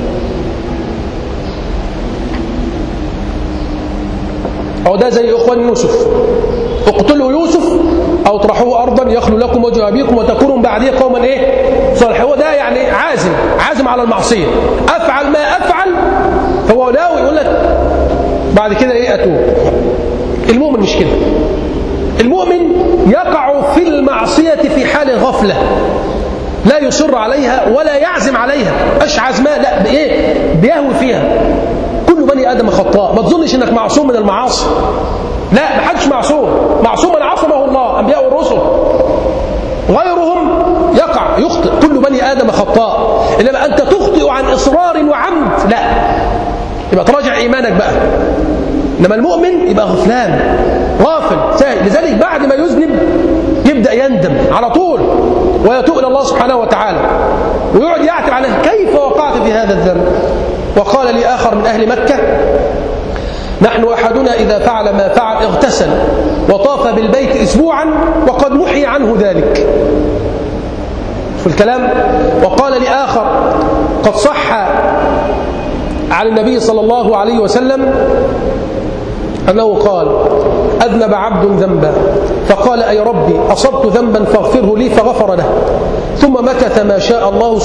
أو ده زي إخوان يوسف، اقتلوا يوسف أو اطرحوه أرضا يخلو لكم وجه أبيكم وتكونوا بعديه قوما صالحين. هو ده يعني عازم على المعصية، أفعل ما أفعل، فهو ناوي يقول لك بعد كده أتوب. المؤمن مش كده، المؤمن يقع في المعصية في حال غفلة، لا يصر عليها ولا يعزم عليها، أش عزماء، لا بيهوي فيها. كل بني آدم خطاء، ما تظنش أنك معصوم من المعاصي، لا، ما حدش معصوم، معصوم من عصمه الله، أنبياء والرسل، غيرهم يخطئ، كل بني آدم خطاء، إنما أنت تخطئ عن إصرار وعمد، لا، يبقى تراجع إيمانك بقى. إنما المؤمن يبقى غفلان، غافل ساهل، لذلك بعد ما يذنب يبدأ يندم على طول ويتوب إلى الله سبحانه وتعالى ويقعد يعتب عليه، كيف وقعت في هذا الذنب؟ وقال لي آخر من أهل مكة نحن أحدنا إذا فعل ما فعل اغتسل وطاف بالبيت أسبوعا وقد محي عنه ذلك. في الكلام. وقال لي آخر قد صح عن النبي صلى الله عليه وسلم أنه قال أذنب عبد ذنبا فقال أي ربي أصبت ذنبا فاغفره لي فغفر له، ثم مكث ما شاء الله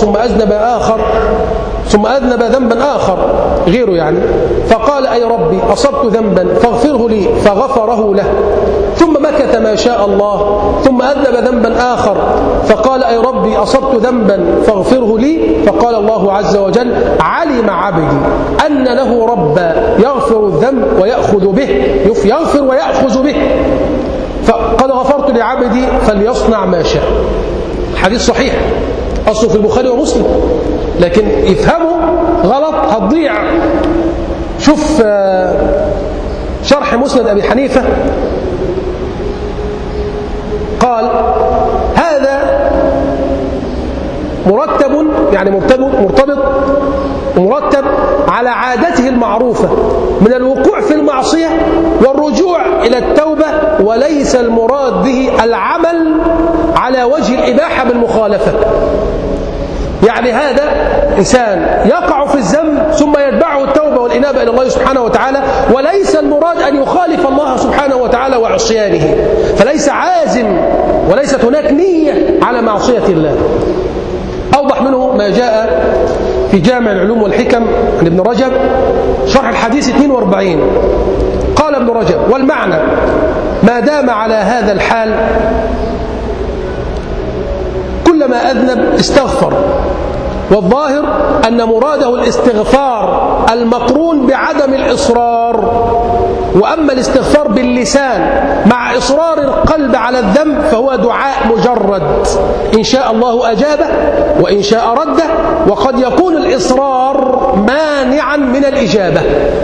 ثم أذنب ذنبا آخر غيره يعني، فقال أي ربي أصبت ذنبا فاغفره لي فغفره له، ثم مكث ما شاء الله ثم أذنب ذنبا آخر فقال أي ربي أصبت ذنبا فاغفره لي، فقال الله عز وجل علم عبدي أن له ربا يغفر الذنب ويأخذ به، يغفر ويأخذ به، فقد غفرت لعبدي فليصنع ما شاء. حديث صحيح أصله في البخاري ومسلم، لكن يفهمه غلط هتضيع. شوف شرح مسند أبي حنيفة قال هذا مرتب، يعني مرتبط ومرتب على عادته المعروفة من الوقوع في المعصية والرجوع إلى التوبة، وليس المراد به العمل على وجه الإباحة بالمخالفة. يعني هذا إنسان يقع في الذنب ثم يتبعه التوبة والإنابة إلى الله سبحانه وتعالى، وليس المراد أن يخالف الله سبحانه وتعالى وعصيانه، فليس عازم وليست هناك نية على معصية الله. أوضح منه ما جاء في جامع العلوم والحكم عن ابن رجب شرح الحديث 42. قال ابن رجب والمعنى ما دام على هذا الحال كلما أذنب استغفر، والظاهر أن مراده الاستغفار المقرون بعدم الإصرار، وأما الاستغفار باللسان مع إصرار القلب على الذنب فهو دعاء مجرد، إن شاء الله أجابه وإن شاء رده، وقد يكون الإصرار مانعا من الإجابة،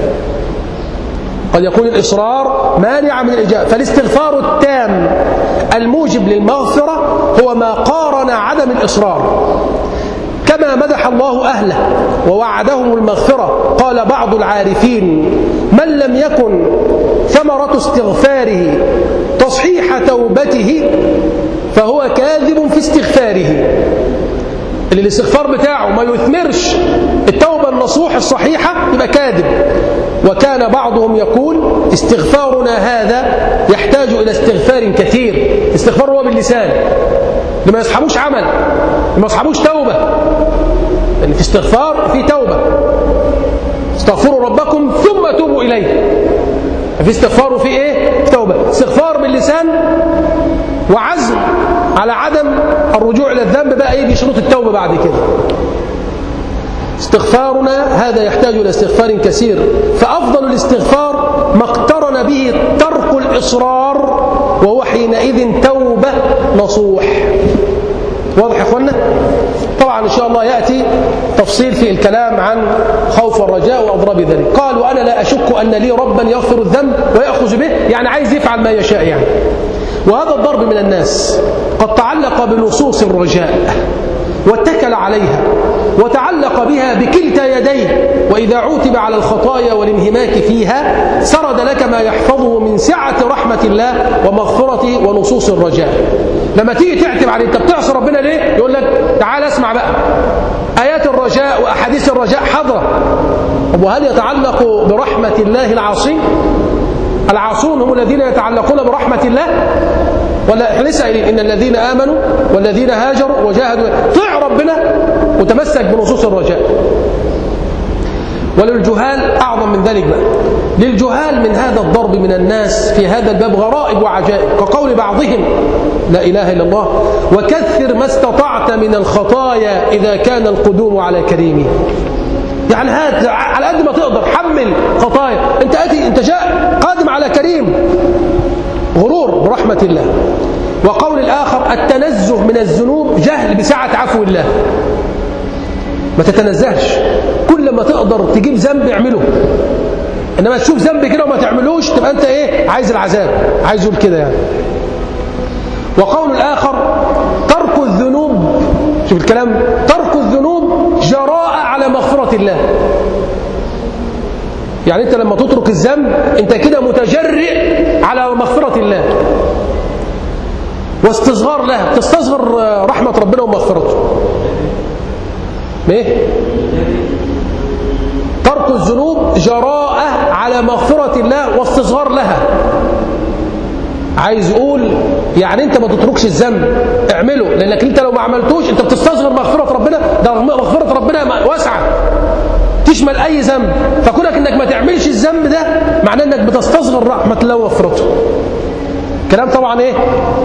قد يكون الإصرار مانعا من الإجابة. فالاستغفار التام الموجب للمغفرة هو ما قارن عدم الإصرار، كما مدح الله أهله ووعدهم المغفرة. قال بعض العارفين من لم يكن ثمرة استغفاره تصحيح توبته فهو كاذب في استغفاره، اللي الاستغفار بتاعه ما يثمرش التوبة النصوح الصحيحة يبقى كاذب. وكان بعضهم يقول استغفارنا هذا يحتاج إلى استغفار كثير، استغفار هو باللسان لما يصحبوش عمل، لما يصحبوش توبة، لأن في استغفار وفي توبة، استغفروا ربكم ثم توبوا إليه، في استغفار وفي إيه؟ توبة. استغفار باللسان وعزم على عدم الرجوع إلى الذنب بقى دي شروط التوبة بعد كده. استغفارنا هذا يحتاج إلى استغفار كثير، فأفضل الاستغفار ما اقترن به ترك الإصرار، وهو حينئذ توبة نصوح. واضح يا اخوانا؟ طبعا ان شاء الله ياتي تفصيل في الكلام عن خوف والرجاء واضراب ذلك. قال وانا لا اشك ان لي ربا يغفر الذنب وياخذ به، يعني عايز يفعل ما يشاء يعني. وهذا الضرب من الناس قد تعلق بنصوص الرجاء واتكل عليها وتعلق بها بكلتا يديه، وإذا عوتب على الخطايا والانهماك فيها سرد لك ما يحفظه من سعة رحمة الله ومغفرته ونصوص الرجاء. لما تيجي تعتب عليه انت بتعصي ربنا ليه؟ يقول لك تعال اسمع بقى آيات الرجاء وأحاديث الرجاء حاضرة. وهل يتعلق برحمة الله العاصين؟ العاصون هم الذين يتعلقون برحمة الله؟ ولا احنا لسه قايلين ان الذين امنوا والذين هاجروا وجاهدوا، طيع ربنا وتمسك بنصوص الرجاء. وللجهال اعظم من ذلك بقى، للجهال من هذا الضرب من الناس في هذا الباب غرائب وعجائب، كقول بعضهم لا اله الا الله وكثر ما استطعت من الخطايا اذا كان القدوم على كريمه. يعني هات على قد ما تقدر، حمل خطايا، انت جاء قادم على كريم. غرور برحمة الله. وقول الآخر التنزه من الذنوب جهل بسعة عفو الله. ما تتنزهش، كل ما تقدر تجيب ذنب اعمله، انما تشوف ذنب كده وما تعملوش تبقى انت ايه؟ عايز العذاب، عايز يقول كده يعني. وقول الآخر ترك الذنوب، شوف الكلام، ترك الذنوب جراء على مغفرة الله. يعني انت لما تترك الذنب انت كده متجرئ على مغفرة الله واستصغار لها، تستصغر رحمة ربنا ومغفرته. ايه؟ ترك الذنوب جراء على مغفرة الله واستصغار لها. عايز يقول يعني انت ما تتركش الذنب، اعمله، لانك انت لو ما عملتوش انت بتستصغر مغفرة ربنا. ده مغفرة ربنا واسعة تشمل اي ذنب، فكونك انك ما تعملش الذنب ده معناه انك بتستصغر رحمة الله ومغفرته. كلام طبعا ايه؟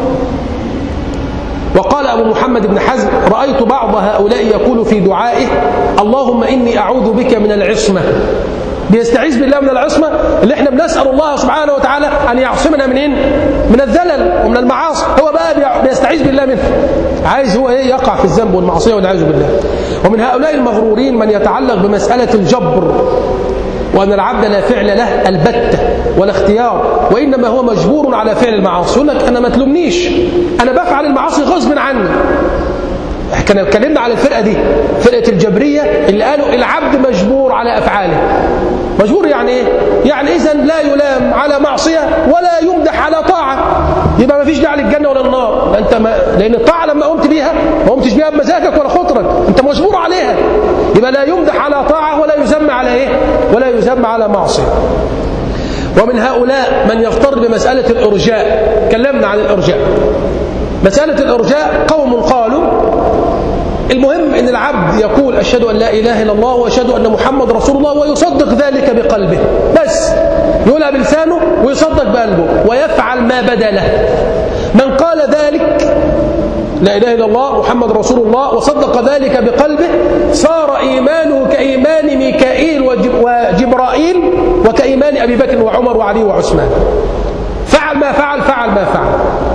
وقال ابو محمد بن حزم رأيت بعض هؤلاء يقول في دعائه اللهم اني اعوذ بك من العصمة. بيستعيذ بالله من العصمة اللي احنا بنسأل الله سبحانه وتعالى ان يعصمنا من من الذلل ومن المعاصي. هو بقى بيستعيذ بالله منه، عايز هو ايه؟ يقع في الذنب والمعصية والعياذ بالله. ومن هؤلاء المغرورين من يتعلق بمسألة الجبر، وأن العبد لا فعل له البتة ولا اختيار، وإنما هو مجبور على فعل المعاصي. يقول لك أنا ما تلومنيش، أنا بفعل المعاصي غصب عني. احنا اتكلمنا على الفرقة دي، فرقة الجبرية اللي قالوا العبد مجبور على أفعاله. مجبور يعني ايه؟ يعني إذن لا يلام على معصية ولا يمدح على طاعة، يبقى ما فيش داعي للجنة ولا النار. لأن الطاعة لما قمت بيها ما قمتش بيها بمزاجك ولا خطرك، أنت مجبور عليها، يبقى لا يمدح على طاعة ولا يذم على ايه؟ ولا يذم على معصية. ومن هؤلاء من يغتر بمسألة الإرجاء. كلمنا عن الإرجاء. مسألة الإرجاء قوم قالوا المهم ان العبد يقول اشهد ان لا اله الا الله واشهد ان محمد رسول الله ويصدق ذلك بقلبه، بس يقولها بلسانه ويصدق بقلبه ويفعل ما بدا له. من قال ذلك لا اله الا الله محمد رسول الله وصدق ذلك بقلبه صار ايمانه كايمان ميكائيل وجبرائيل وكايمان ابي بكر وعمر وعلي وعثمان. فعل ما فعل، فعل ما فعل.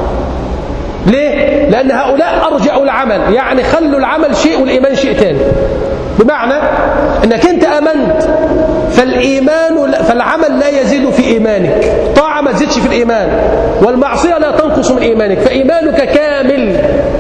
ليه؟ لأن هؤلاء أرجعوا العمل، يعني خلوا العمل شيء والإيمان شيء تاني. بمعنى أنك أنت أمنت فالعمل لا يزيد في إيمانك، طاعة ما تزيدش في الإيمان، والمعصية لا تنقص من إيمانك، فإيمانك كامل.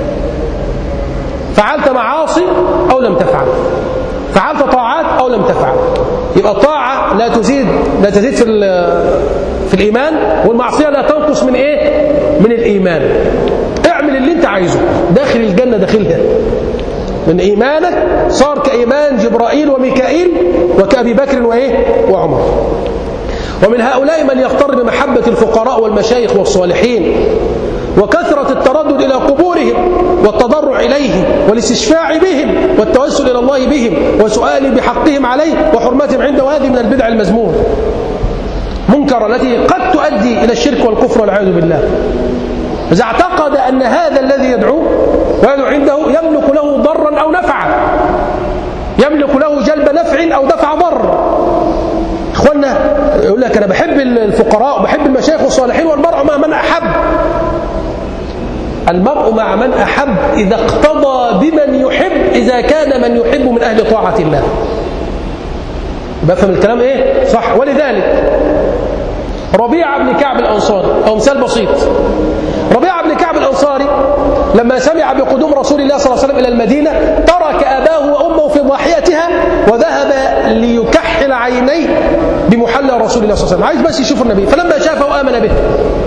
فعلت معاصي أو لم تفعل، فعلت طاعات أو لم تفعل، يبقى الطاعة لا تزيد في الإيمان، والمعصية لا تنقص من إيه؟ من الإيمان. اعمل اللي انت عايزه، داخل الجنة داخلها، من إيمانك صار كإيمان جبرائيل وميكائيل وكأبي بكر وإيه؟ وعمر. ومن هؤلاء من يغتر بمحبة الفقراء والمشايخ والصالحين وكثرة التردد إلى قبورهم والتضرع إليهم والاستشفاع بهم والتوسل إلى الله بهم وسؤال بحقهم عليه وحرمتهم عنده، وهذه من البدع المذمومة منكرة التي قد تؤدي إلى الشرك والكفر والعياذ بالله. إذا اعتقد أن هذا الذي يدعو عنده يملك له ضرا أو نفعا، يملك له جلب نفع أو دفع ضر. إخوانا يقول لك أنا بحب الفقراء وبحب المشايخ والصالحين، والمرء مع من أحب. المرء مع من أحب إذا اقتضى بمن يحب، إذا كان من يحب من أهل طاعة الله. بفهم الكلام إيه؟ صح. ولذلك ربيعة بن كعب الأنصاري، أو مثال بسيط، ربيعة بن كعب الأنصاري لما سمع بقدوم رسول الله صلى الله عليه وسلم إلى المدينة ترك أباه وأمه في ضاحيتها وذهب ليكحل عينيه بمحلى رسول الله صلى الله عليه وسلم، عايز بس يشوف النبي. فلما شافه آمن به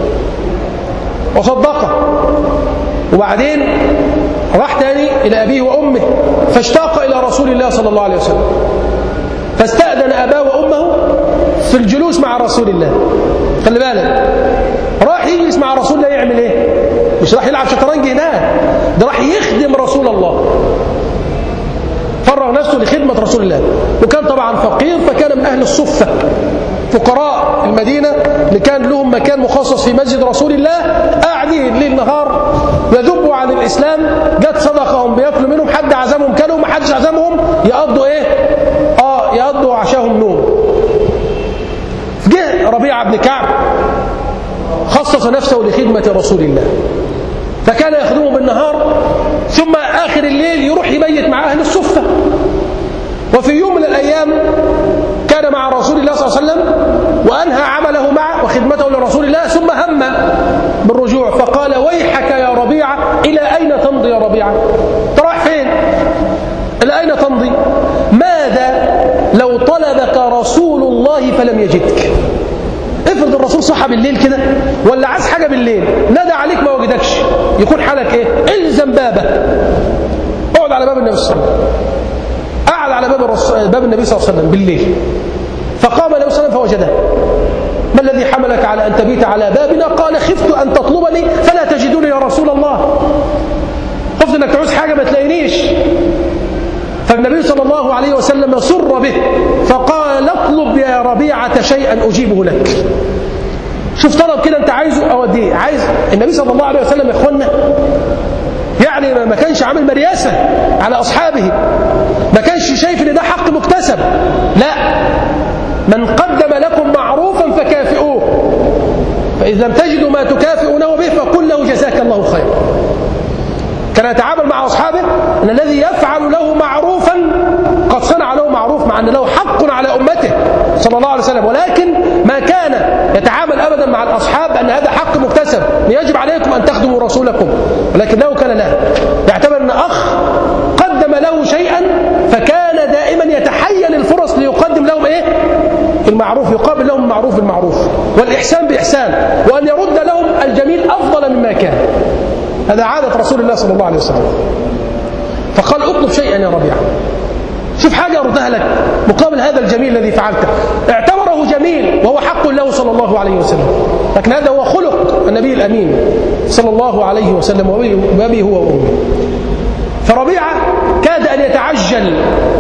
وصدقه، وبعدين راح تاني إلى أبيه وأمه فاشتاق إلى رسول الله صلى الله عليه وسلم، فاستأذن أباه وأمه في الجلوس مع رسول الله. خلي بالك، راح يجلس مع رسول الله يعمل ايه؟ مش راح يلعب شطرنج هناك، ده راح يخدم رسول الله، فرغ نفسه لخدمة رسول الله. وكان طبعا فقير، فكان من أهل الصفة، فقراء المدينة اللي كان لهم مكان مخصص في مسجد رسول الله، قاعدين ليل نهار يذبوا عن الإسلام. جت صدقهم بياكلوا منهم، حد عزمهم كانوا، ما حدش عزمهم يقضوا ايه؟ يقضوا عشاهم نوم. جه ربيعة بن كعب خصص نفسه لخدمة رسول الله، فكان يخدمه بالنهار، ثم آخر الليل يروح يبيت مع أهل الصفة. وفي يوم من الأيام كان مع رسول الله صلى الله عليه وسلم وأنهى عمله معه وخدمته لرسول الله، ثم هم بالرجوع فقال: ويحك يا ربيعة، إلى أين تمضي يا ربيعة؟ تروح فين؟ إلى أين تمضي؟ ماذا لو طلبك رسول الله فلم يجدك؟ افرض الرسول صحى بالليل كده، ولا عايز حاجة بالليل، نادى عليك ما وجدكش، يكون حالك ايه؟ الزم بابه، اقعد على باب النبي صلى الله عليه وسلم. قعد على باب النبي صلى الله عليه وسلم بالليل، فقام النبي صلى الله عليه وسلم فوجده. ما الذي حملك على أن تبيت على بابنا؟ قال: خفت أن تطلبني فلا تجدني يا رسول الله، خفت أنك تعوز حاجة ما تلاقينيش. فالنبي صلى الله عليه وسلم سر به فقال: اطلب يا ربيعة شيئا أجيبه لك. شوف طلب كده أنت عايزه أوديه. عايز النبي صلى الله عليه وسلم يا إخوانا يعني ما كانش عامل مرياسة على أصحابه، ما كانش شايف إن ده حق مكتسب، لا، من قدم لكم معروفا فكافئوه، فإذا لم تجدوا ما تكافئونه به فقل له جزاك الله خيرا. كان يتعامل مع أصحابه أن الذي يفعل له معروفا قد صنع له معروف، مع أن له حق على أمته صلى الله عليه وسلم، ولكن ما كان يتعامل أبدا مع الأصحاب أن هذا حق مكتسب يجب عليكم أن تخدموا رسولكم، ولكن له كان له يعتبر أن أخ قدم له شيئا فكان دائما يتحين الفرص ليقدم لهم إيه؟ المعروف، يقابل لهم المعروف بالمعروف والإحسان بإحسان، وأن يرد لهم الجميل أفضل مما كان. هذا عادة رسول الله صلى الله عليه وسلم. فقال: اطلب شيئا يا ربيعة، شوف حاجة أردها لك مقابل هذا الجميل الذي فعلته. اعتبره جميل وهو حق له صلى الله عليه وسلم، لكن هذا هو خلق النبي الأمين صلى الله عليه وسلم وأبيه هو وأمه. فربيعة كاد أن يتعجل،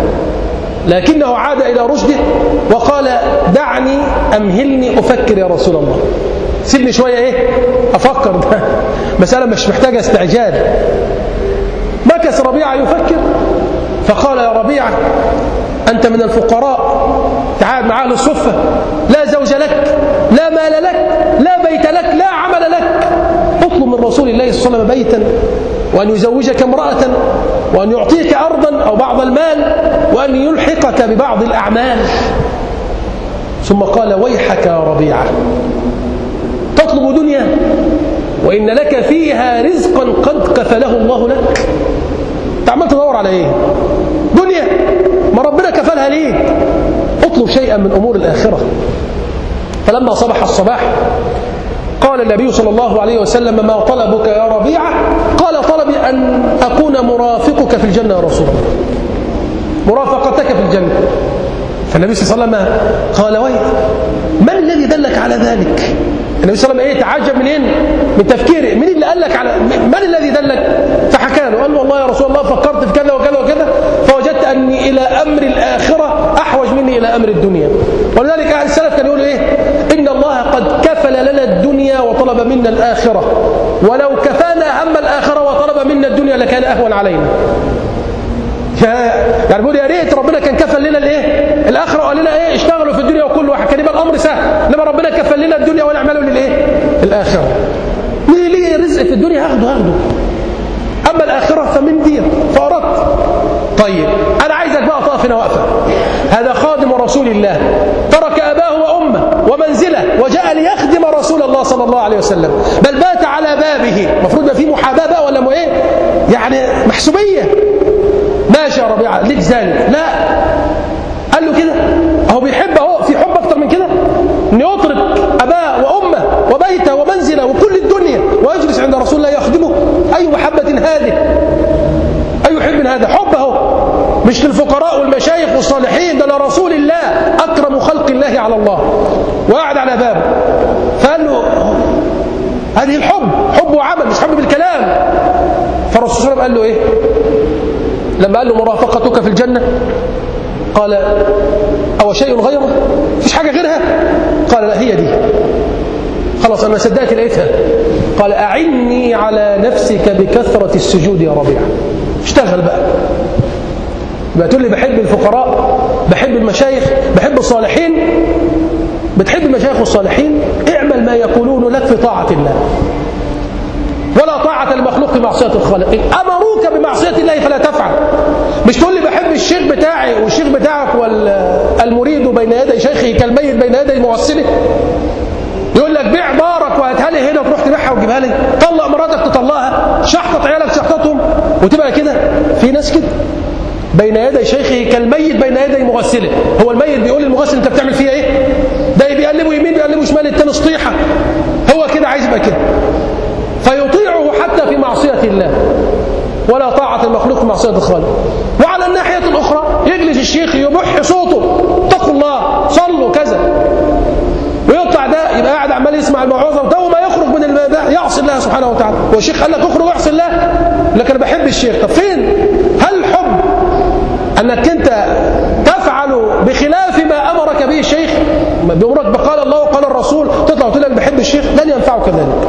لكنه عاد إلى رشده وقال: دعني أمهلني أفكر يا رسول الله، سيبني شوية إيه أفكر، ده مسألة مش محتاجة استعجال. مكث ربيعة يفكر، فقال: يا ربيعة أنت من الفقراء، تعال مع أهل الصفة، لا زوج لك، لا مال لك، لا بيت لك، لا عمل لك، اطلب من رسول الله صلى الله عليه وسلم بيتا، وأن يزوجك امرأة، وأن يعطيك أرضا أو بعض المال، وأن يلحقك ببعض الأعمال. ثم قال: ويحك يا ربيعة، تطلب دنيا وإن لك فيها رزقا قد كفله الله لك. تعمل تدور على إيه؟ دنيا، ما ربنا كفلها ليك. اطلب شيئا من أمور الآخرة. فلما صبح الصباح قال النبي صلى الله عليه وسلم: ما طلبك يا ربيعة؟ قال: طلبي أن أكون مرافقك في الجنة يا رسول الله، مرافقتك في الجنة. فالنبي صلى الله عليه وسلم قال: ويح، من الذي دلك على ذلك؟ النبي صلى الله عليه وسلم تعجب منين؟ من تفكيره، من اللي قال لك على، من الذي دلك؟ فحكى له، قال له: والله يا رسول الله فكرت في كذا وكذا وكذا، فوجدت أني إلى أمر الآخرة أحوج مني إلى أمر الدنيا. ولذلك أهل السلف كانوا يقولوا إيه؟ إن الله قد كفل لنا الدنيا وطلب منا الآخرة، ولو كفانا هم الآخرة وطلب منا الدنيا لكان أهون علينا. يعني بيقول يا ريت ربنا كان كفل لنا الايه؟ الاخره، وقال لنا ايه؟ اشتغلوا في الدنيا وكل واحد، كان يبقى الامر سهل. لما ربنا كفل لنا الدنيا ونعمله للايه؟ الاخره. ليه رزق في الدنيا هاخده، أما الآخرة فمن دين فأردت. طيب أنا عايزك بقى تقف هنا وقفة. هذا خادم رسول الله ترك أباه وأمه ومنزله وجاء ليخدم رسول الله صلى الله عليه وسلم، بل بات على بابه. المفروض ما فيه محاباة بقى ولا ايه؟ يعني محسوبية. ماشي يا ربيعة ليك ذلك؟ لا، قال له كده اهو بيحب، اهو في حب اكتر من كده ان يترك اباه وامه وبيته ومنزله وكل الدنيا ويجلس عند رسول الله يخدمه؟ اي محبه هذه، اي حب هذا؟ حب اهو مش للفقراء والمشايخ والصالحين، ده لرسول الله اكرم خلق الله على الله، وقعد على بابه. فقال له هذه الحب، حب وعمل مش حب بالكلام. فالرسول صلى الله عليه وسلم قال له ايه لما قال له مرافقتك في الجنة؟ قال أو شيء غيره؟ مفيش حاجة غيرها؟ قال لا هي دي، خلاص أنا صدقت لقيتها. قال أعني على نفسك بكثرة السجود يا ربيع. اشتغل بقى تقول لي بحب الفقراء، بحب المشايخ، بحب الصالحين. بتحب المشايخ والصالحين؟ اعمل ما يقولون لك في طاعة الله، ولا طاعة المخلوق في معصية الخالق. إن أمروك بمعصية الله فلا تفعل. مش تقول لي بحب الشيخ بتاعي والشيخ بتاعك والمريد بين يدي شيخه كالميت بين يدي موسله. يقول لك بيع دارك وهاتها لي هنا تروح تبيعها وتجيبها لي، طلق مراتك تطلقها، شحطط عيالك شحطتهم وتبقى كده. في ناس كده بين يدي شيخه كالميت بين يدي مغسله. هو الميت بيقول للمغسل انت بتعمل فيها ايه؟ ده بيقلبه يمين بيقلبه شمال، التاني سطيحه. هو كده عايز يبقى كده، فيطيعه حتى في معصية الله، ولا طاعة المخلوق في معصية الخالق. وعلى الناحية الأخرى يجلس الشيخ يبح صوته اتقوا الله صلوا كذا، ويطلع ده يبقى قاعد عمال يسمع الموعظة، وده ما يخرج من الماء يعصي الله سبحانه وتعالى. والشيخ قال لك اخرج واعصي الله، لكن أنا بحب الشيخ. طب فين؟ هل الحب أنك أنت تفعل بخلاف ما أمرك به الشيخ؟ بأمرك بقال الله وقال الرسول تطلع وتقول لك بحب الشيخ؟ لن ينفعك ذلك.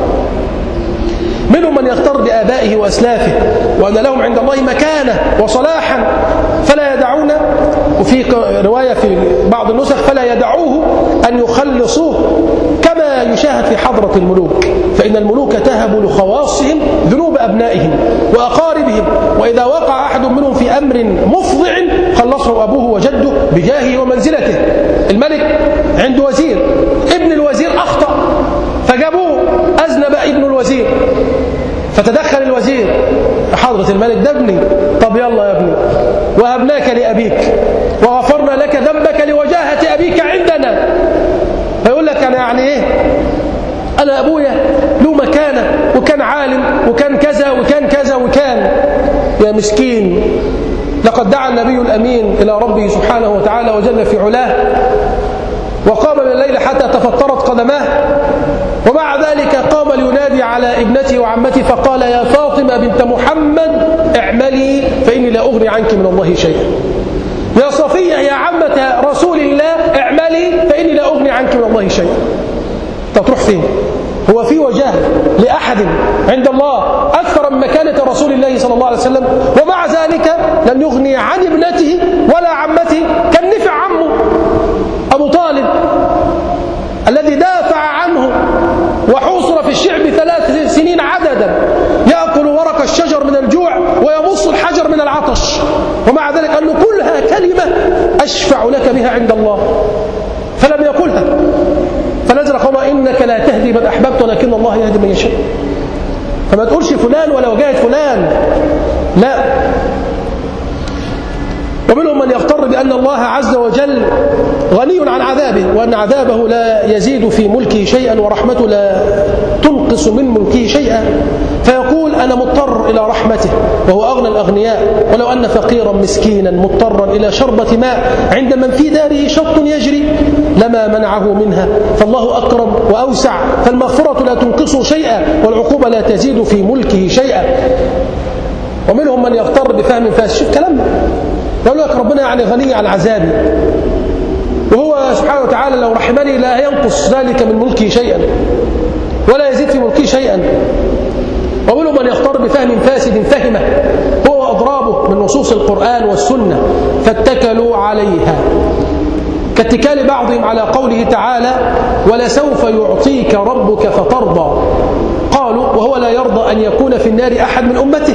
منهم من يغتر بآبائه وأسلافه وأن لهم عند الله مكانة وصلاحا فلا يدعون، وفي رواية في بعض النسخ فلا يدعوه أن يخلصوه، كما يشاهد في حضرة الملوك، فإن الملوك تهب لخواصهم ذنوب أبنائهم وأقاربهم، وإذا وقع أحد منهم في أمر مفضع خلصه أبوه وجده بجاهه ومنزلته. الملك عنده وزير، ابن الوزير أخطأ فجابوه، أذنب ابن الوزير فتدخل الوزير حضرة الملك ده ابني، طب يلا يا ابني وهبناك لأبيك وغفرنا لك ذنبك لوجاهة أبيك عندنا. فيقول لك أنا يعني إيه؟ أنا أبويا له مكانة وكان عالم وكان كذا وكان كذا وكان. يا مسكين، لقد دعا النبي الأمين إلى ربه سبحانه وتعالى وجل في علاه، وقام من الليل حتى تفطرت قدماه، ومع ذلك قام لينادي على ابنته وعمته فقال يا فاطمة بنت محمد اعملي فإني لا أغني عنك من الله شيئا. يا صفية يا عمة رسول الله اعملي فإني لا أغني عنك من الله شيئا. تروح فين؟ هو في وجاه لأحد عند الله أكثر من مكانة رسول الله صلى الله عليه وسلم؟ ومع ذلك لن يغني عن ابنته ولا عمته. كان نفع عمه أبو طالب الذي دافع عنه وحوصر في الشعب 3 سنين عددا، يأكل ورق الشجر من الجوع ويمص الحجر من العطش، ومع ذلك قال له كلها كلمة أشفع لك بها عند الله، فلم يقلها. فنزل قوله إنك لا تهدي من أحببت ولكن الله يهدي من يشاء. فما تقولش فلان ولا وجاهة فلان، لا. ومنهم من يغتر بأن الله عز وجل غني عن عذابه، وأن عذابه لا يزيد في ملكه شيئا ورحمته لا تنقص من ملكه شيئا، فيقول أنا مضطر إلى رحمته وهو أغنى الأغنياء، ولو أن فقيرا مسكينا مضطرا إلى شربة ماء عند من في داره شط يجري لما منعه منها، فالله أكرم وأوسع، فالمغفرة لا تنقصه شيئا والعقوبة لا تزيد في ملكه شيئا. ومنهم من يغتر بفهم فاسد. شوف كلامنا، يقول لك ربنا يعني غني عن عذابي، وهو سبحانه وتعالى لو رحمني لا ينقص ذلك من ملكه شيئا ولا يزيد في ملكه شيئا. ومنهم من يغتر بفهم فاسد فهمه هو أضرابه من نصوص القرآن والسنة فاتكلوا عليها، كاتكال بعضهم على قوله تعالى ولسوف يعطيك ربك فترضى. قالوا وهو لا يرضى أن يكون في النار أحد من أمته.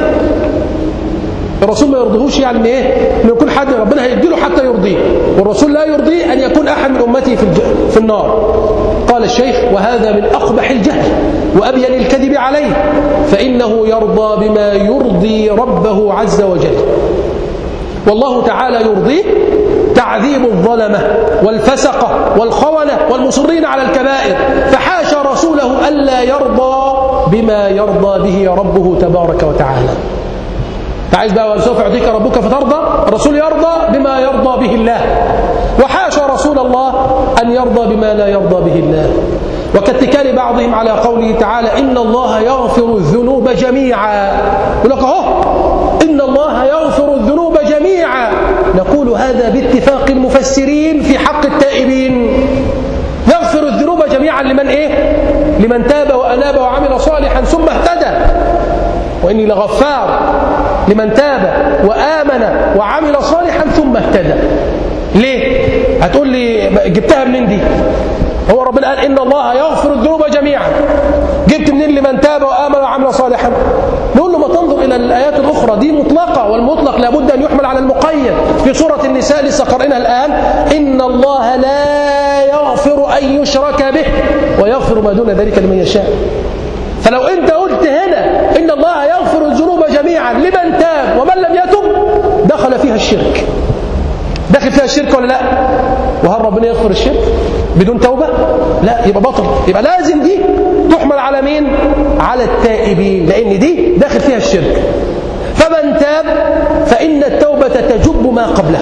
الرسول ما يرضيهوش يعني إيه؟ أن يكون حد ربنا هيديله حتى يرضيه، والرسول لا يرضيه أن يكون أحد من أمته في النار. قال الشيخ وهذا من أقبح الجهل وأبين الكذب عليه، فإنه يرضى بما يرضي ربه عز وجل، والله تعالى يرضيه تعذيب الظلمة والفسقة والخونة والمصرين على الكبائر، فحاشا رسوله ألا يرضى بما يرضى به ربه تبارك وتعالى. تعيش بقى وسوف يعطيك ربك فترضى، الرسول يرضى بما يرضى به الله، وحاشا رسول الله أن يرضى بما لا يرضى به الله. وكاتكال بعضهم على قوله تعالى إن الله يغفر الذنوب جميعا، يقول لك اهو إن الله يغفر الذنوب جميعا، نقول هذا باتفاق المفسرين في حق التائبين. يغفر الذنوب جميعا لمن إيه؟ لمن تاب وأناب وعمل صالحا ثم اهتدى، وإني لغفار لمن تاب وآمن وعمل صالحا ثم اهتدى. ليه؟ هتقول لي جبتها منين دي؟ هو ربنا قال إن الله يغفر الذنوب جميعا، جبت منين لمن تاب وآمن وعمل صالحا؟ نقول له ما تنظر إلى الآيات الأخرى، دي مطلقة، والمطلق لابد أن يحمل على المقيد. في سورة النساء لسه قرأناها الآن إن الله لا يغفر أن يشرك به ويغفر ما دون ذلك لمن يشاء. فلو أنت قلت هنا إن الله يغفر الذنوب جميعا لمن تاب ومن لم يتب، دخل فيها الشرك. داخل فيها الشرك ولا لا؟ وهل ربنا يغفر الشرك بدون توبة؟ لا، يبقى بطل. يبقى لازم دي تحمل على مين؟ على التائبين، لأن دي داخل فيها الشرك. فمن تاب فإن التوبة تجب ما قبله.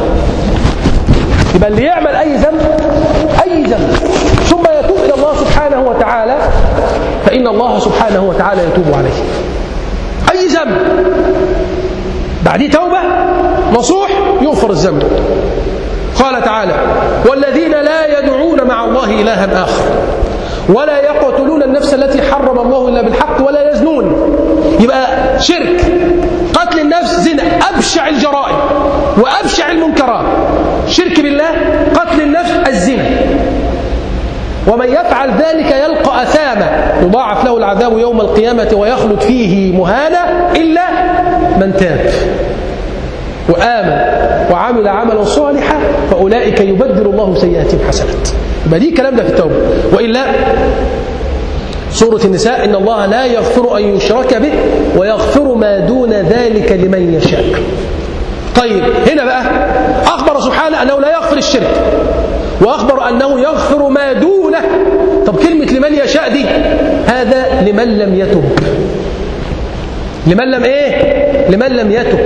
يبقى اللي يعمل أي ذنب ثم يتوب إلى الله سبحانه وتعالى فإن الله سبحانه وتعالى يتوب عليه. أي ذنب بعد توبة نصوح يغفر الذنب. قال تعالى والذين لا يدعون مع الله إلها آخر ولا يقتلون النفس التي حرم الله إلا بالحق ولا يزنون. يبقى شرك، قتل النفس، زنا، أبشع الجرائم وأبشع المنكرات. شرك بالله، قتل النفس، الزنا. ومن يفعل ذلك يلقى أثاما يضاعف له العذاب يوم القيامة ويخلد فيه مهانا إلا من تاب وآمن وعمل عملا صالحا فأولئك يبدل الله سيئاتهم حسنات. يبقى دي كلام ده في التوبة. وإلا سورة النساء إن الله لا يغفر أن يشرك به ويغفر ما دون ذلك لمن يشاء. طيب هنا بقى أخبر سبحانه أنه لا يغفر الشرك، وأخبر أنه يغفر ما دونه. طب كلمة لمن يشاء دي، هذا لمن لم يتب. لمن لم إيه؟ لمن لم يتب.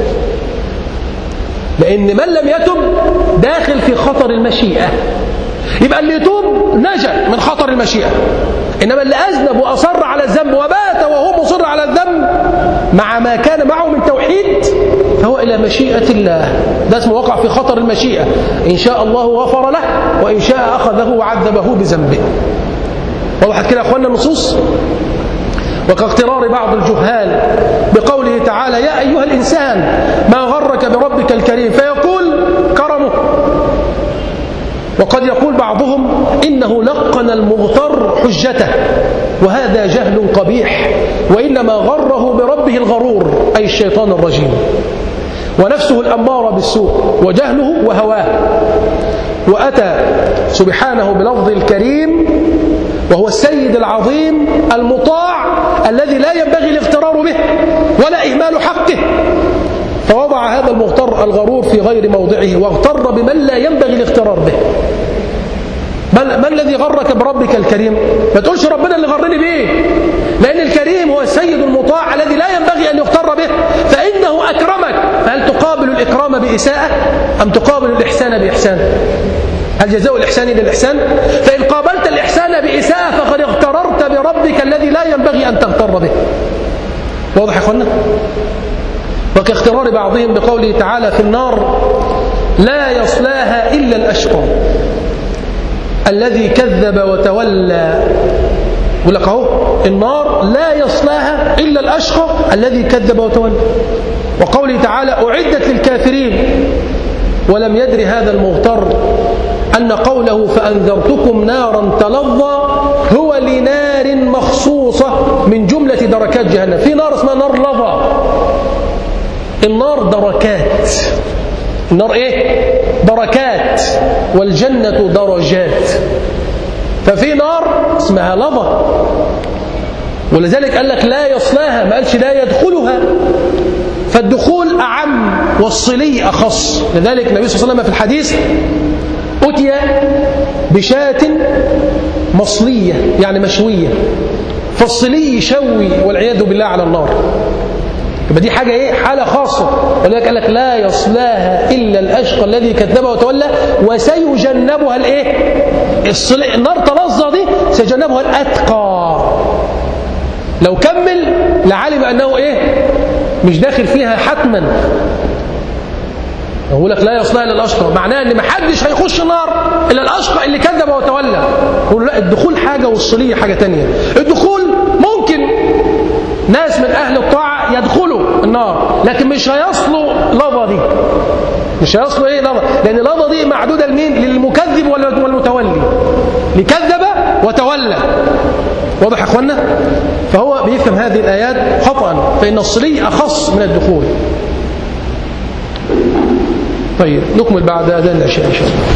لأن من لم يتب داخل في خطر المشيئة. يبقى اللي يتوب نجا من خطر المشيئة، إنما اللي أذنب وأصر على الذنب وبات وهو مصر على الذنب مع ما كان معه من توحيد فهو إلى مشيئة الله. ده اسمه وقع في خطر المشيئة. إن شاء الله غفر له وإن شاء أخذه وعذبه بذنبه. وضحت كده يا أخوانا النصوص؟ وكاقترار بعض الجهال بقوله تعالى يا أيها الإنسان ما غرك بربك الكريم، فيقول كرمه. وقد يقول بعضهم إنه لقن المغتر حجته، وهذا جهل قبيح، وإنما غره بربه الغرور أي الشيطان الرجيم، ونفسه الأمارة بالسوء، وجهله وهواه. وأتى سبحانه بلفظ الكريم وهو السيد العظيم المطاع الذي لا ينبغي الاغترار به ولا إهمال حقه، فوضع هذا المغتر الغرور في غير موضعه واغتر بمن لا ينبغي الاغترار به. ما الذي غرك بربك الكريم؟ ما تقولش ربنا اللي غرني به، لأن الكريم هو السيد المطاع الذي لا ينبغي أن يغتر به، فإنه أكرمك. فهل تقابل الإكرام بإساءة أم تقابل الإحسان بإحسان؟ هل جزاء الإحسان إلا الإحسان؟ فإن قابلت الإحسان بإساءة فقد اغتررت بربك الذي لا ينبغي أن تغتر به. واضح يا أخوانا؟ وكاخترار بعضهم بقوله تعالى في النار لا يصلاها إلا الأشقى الذي كذب وتولى. يقول لك اهو النار لا يصلاها إلا الأشقى الذي كذب وتولى. وقوله تعالى أعدت للكافرين، ولم يدر هذا المغتر أن قوله فأنذرتكم نارا تلظى هو لنار مخصوصة من جملة دركات جهنم. في نار اسمها نار لظى. النار دركات. النار إيه؟ دركات، والجنة درجات. ففي نار اسمها لظى، ولذلك قال لك لا يصلاها، ما قالش لا يدخلها، فالدخول أعم والصلي أخص. لذلك النبي صلى الله عليه وسلم في الحديث أتي بشاة مصلية يعني مشوية، فالصلي يشوي والعياذ بالله على النار. يبقى دي حاجة إيه؟ حالة خاصة. ولذلك قال لك لا يصلاها إلا الأشقى الذي كذب وتولى وسيجنبها الإيه؟ النار تلظى دي سيجنبها الأتقى. لو كمل لعلم أنه إيه؟ مش داخل فيها حتما. يقول لك لا يصلها إلا الأشقى، معناه أن ما حدش هيخش النار إلا الأشقى اللي كذب وتولى. يقول لا، الدخول حاجة والصلية حاجة تانية. الدخول ممكن ناس من أهل الطاعة يدخلوا النار، لكن مش هيصلوا لظى دي، مش هيصلوا إيه لظى، لأن لظى دي معدودة لمين؟ للمكذب والمتولي، لكذب وتولى. واضح يا أخوانا؟ فهو بيفهم هذه الآيات خطأ، فإن الصلي أخص من الدخول. طيب نكمل بعد أذان العشاء إن شاء الله.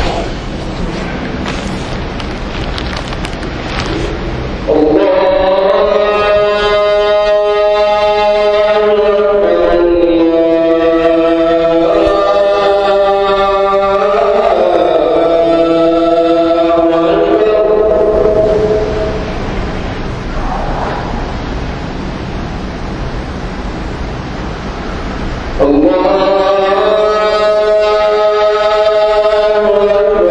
الله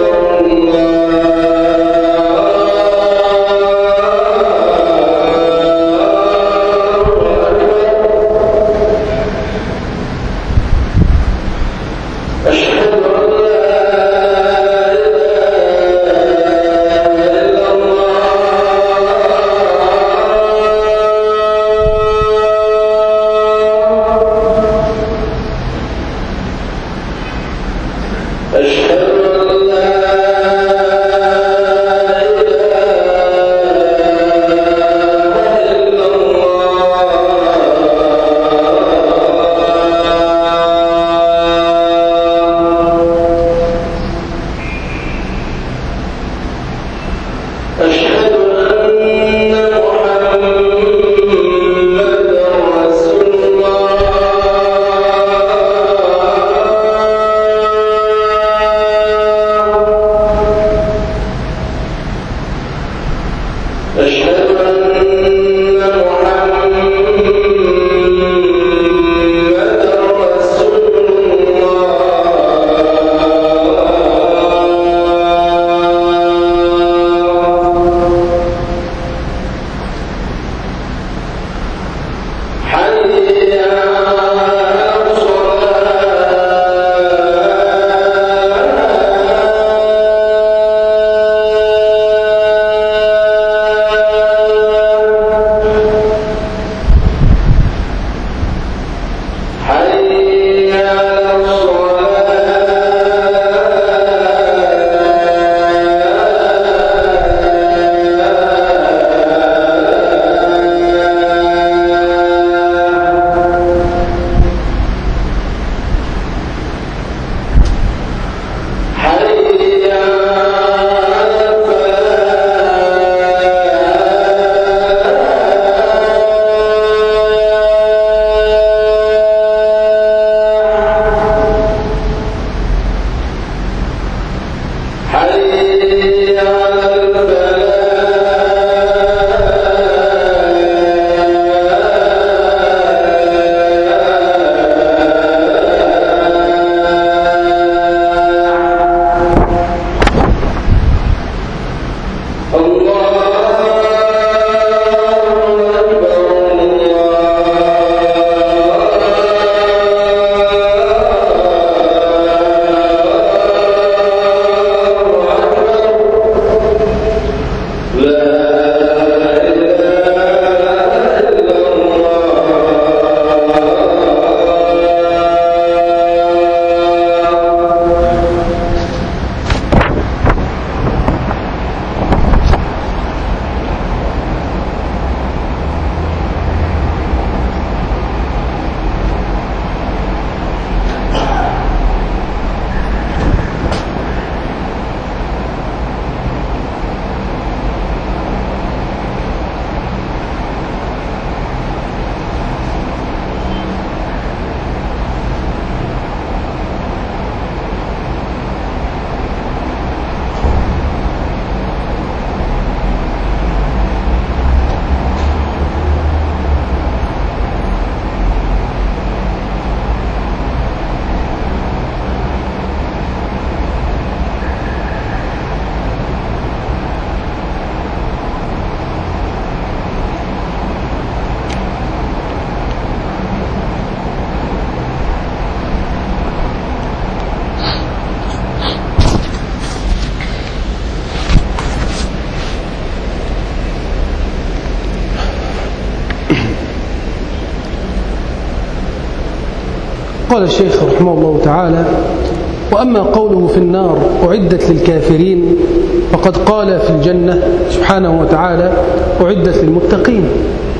قال الشيخ رحمه الله تعالى: وأما قوله في النار أعدت للكافرين فقد قال في الجنة سبحانه وتعالى أعدت للمتقين،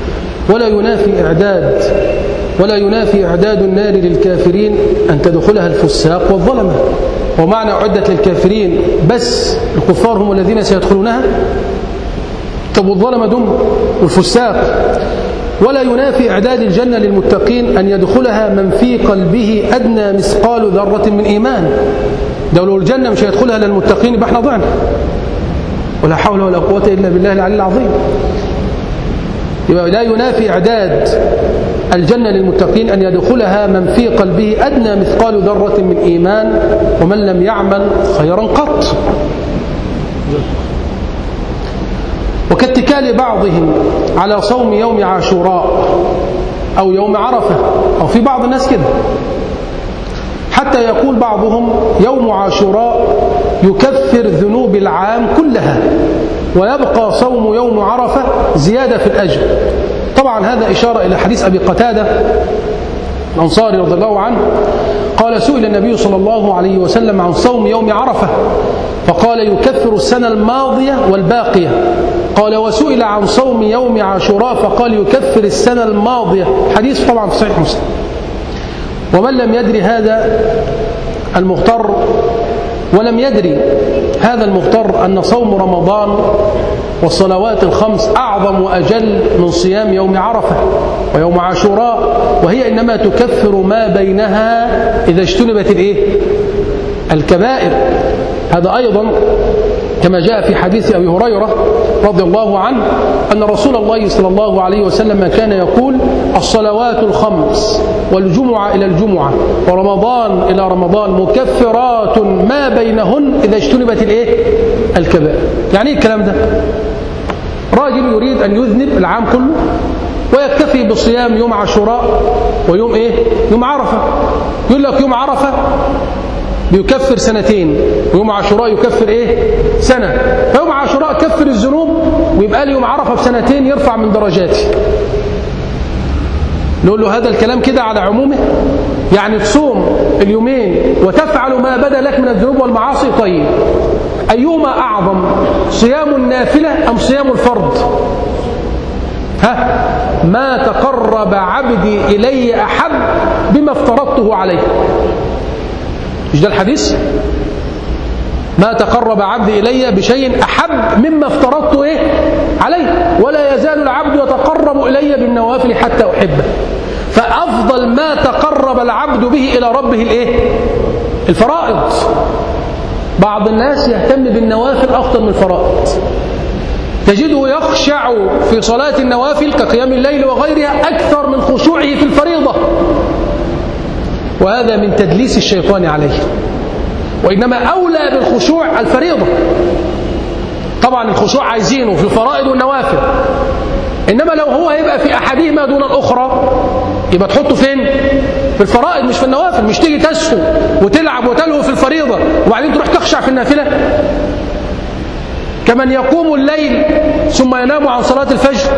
ولا ينافي إعداد النار للكافرين أن تدخلها الفساق والظلمة. ومعنى أعدت للكافرين بس الكفار هم الذين سيدخلونها؟ طب والظلمة دم والفساق. ولا ينافي إعداد الجنة للمتقين أن يدخلها من في قلبه أدنى مثقال ذرة من إيمان. لو الجنة مش هيدخلها للمتقين يبقى احنا ضعنا، ولا حول ولا قوة إلا بالله العلي العظيم. يبقى لا ينافي إعداد الجنة للمتقين أن يدخلها من في قلبه أدنى مثقال ذرة من إيمان ومن لم يعمل خيرا قط. وكاتكال بعضهم على صوم يوم عاشوراء أو يوم عرفة، أو في بعض الناس كده، حتى يقول بعضهم يوم عاشوراء يكفر ذنوب العام كلها ويبقى صوم يوم عرفة زيادة في الأجر. طبعا هذا إشارة إلى حديث أبي قتادة الأنصاري رضي الله عنه قال: سئل النبي صلى الله عليه وسلم عن صوم يوم عرفة فقال: يكفر السنة الماضية والباقية. قال: وسئل عن صوم يوم عاشوراء فقال: يكفر السنة الماضية. حديث طبعا في صحيح مسلم. ومن لم يدري هذا المغتر أن صوم رمضان والصلوات الخمس أعظم وأجل من صيام يوم عرفة ويوم عاشوراء، وهي إنما تكفر ما بينها إذا اجتنبت الكبائر. هذا أيضا كما جاء في حديث أبي هريرة رضي الله عنه أن رسول الله صلى الله عليه وسلم كان يقول: الصلوات الخمس والجمعة إلى الجمعة ورمضان إلى رمضان مكفرات ما بينهن إذا اجتنبت الكبائر. يعني إيه الكلام ده؟ راجل يريد أن يذنب العام كله ويكتفي بصيام يوم عاشوراء ويوم يوم عرفة. يقول لك يوم عرفة بيكفر سنتين ويوم عاشوراء يكفر سنة، فيوم عاشوراء كفر الذنوب ويبقى لي يوم عرفة بسنتين يرفع من درجاتي. نقول له هذا الكلام كده على عمومه، يعني تصوم اليومين وتفعل ما بدا لك من الذنوب والمعاصي. طيب أيهما أعظم، صيام النافلة أم صيام الفرض؟ ما تقرب عبدي إلي أحب بما افترضته عليه. مش ده الحديث؟ ما تقرب عبدي إلي بشيء أحب مما افترضته عليه، ولا يزال العبد يتقرب إلي بالنوافل حتى أحبه. فأفضل ما تقرب العبد به إلى ربه الفرائض. بعض الناس يهتم بالنوافل أكثر من الفرائض، تجده يخشع في صلاة النوافل كقيام الليل وغيرها أكثر من خشوعه في الفريضة، وهذا من تدليس الشيطان عليه. وإنما أولى بالخشوع الفريضة. طبعا الخشوع عايزينه في الفرائض والنوافل، إنما لو هو يبقى في أحدهما دون الأخرى يبقى تحطه فين؟ في الفرائض مش في النوافل. مش تيجي تسهو وتلعب وتلهو في الفريضة وبعدين تروح تخشع في النافلة. كمن يقوم الليل ثم ينام عن صلاة الفجر،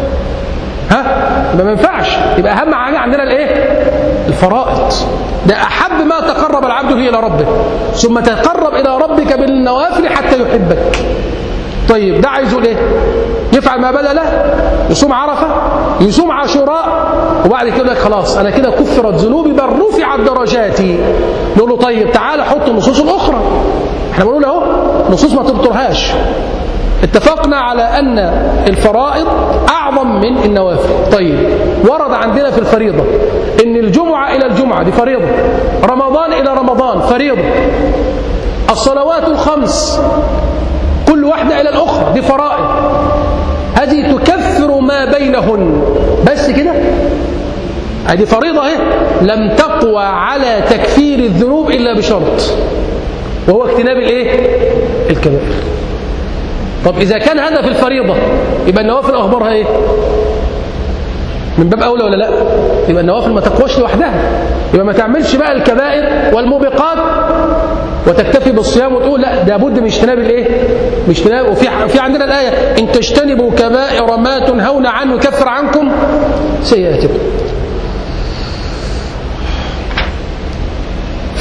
ما ينفعش. يبقى أهم حاجة عندنا الفرائض. ده أحب ما تقرب العبد به إلى ربه، ثم تقرب إلى ربك بالنوافل حتى يحبك. طيب ده عايزه يفعل ما بدا له، يصوم عرفة، يصوم عاشوراء، وبعد كده يقول لك خلاص أنا كده كفرت ذنوبي بل رفعت درجاتي. نقول له طيب تعالى حط النصوص الأخرى. احنا بنقول اهو نصوص ما تبطرهاش. اتفقنا على أن الفرائض أعظم من النوافل. طيب ورد عندنا في الفريضة إن الجمعة إلى الجمعة دي فريضة، رمضان إلى رمضان فريضة، الصلوات الخمس كل واحدة إلى الأخرى دي فرائض. هذه تكفر ما بينهن بس كده. هذه فريضة لم تقوى على تكفير الذنوب إلا بشرط، وهو اجتناب الكبائر. طب إذا كان هذا في الفريضة يبقى النوافل أخبارها من باب أولى ولا لا؟ يبقى النوافل ما تقواش لوحدها، يبقى ما تعملش بقى الكبائر والموبقات وتكتفي بالصيام وتقول لا ده بد من اجتناب وفي عندنا الآية إن تجتنبوا كبائر ما تنهون عنه يكفر عنكم سيئاتكم.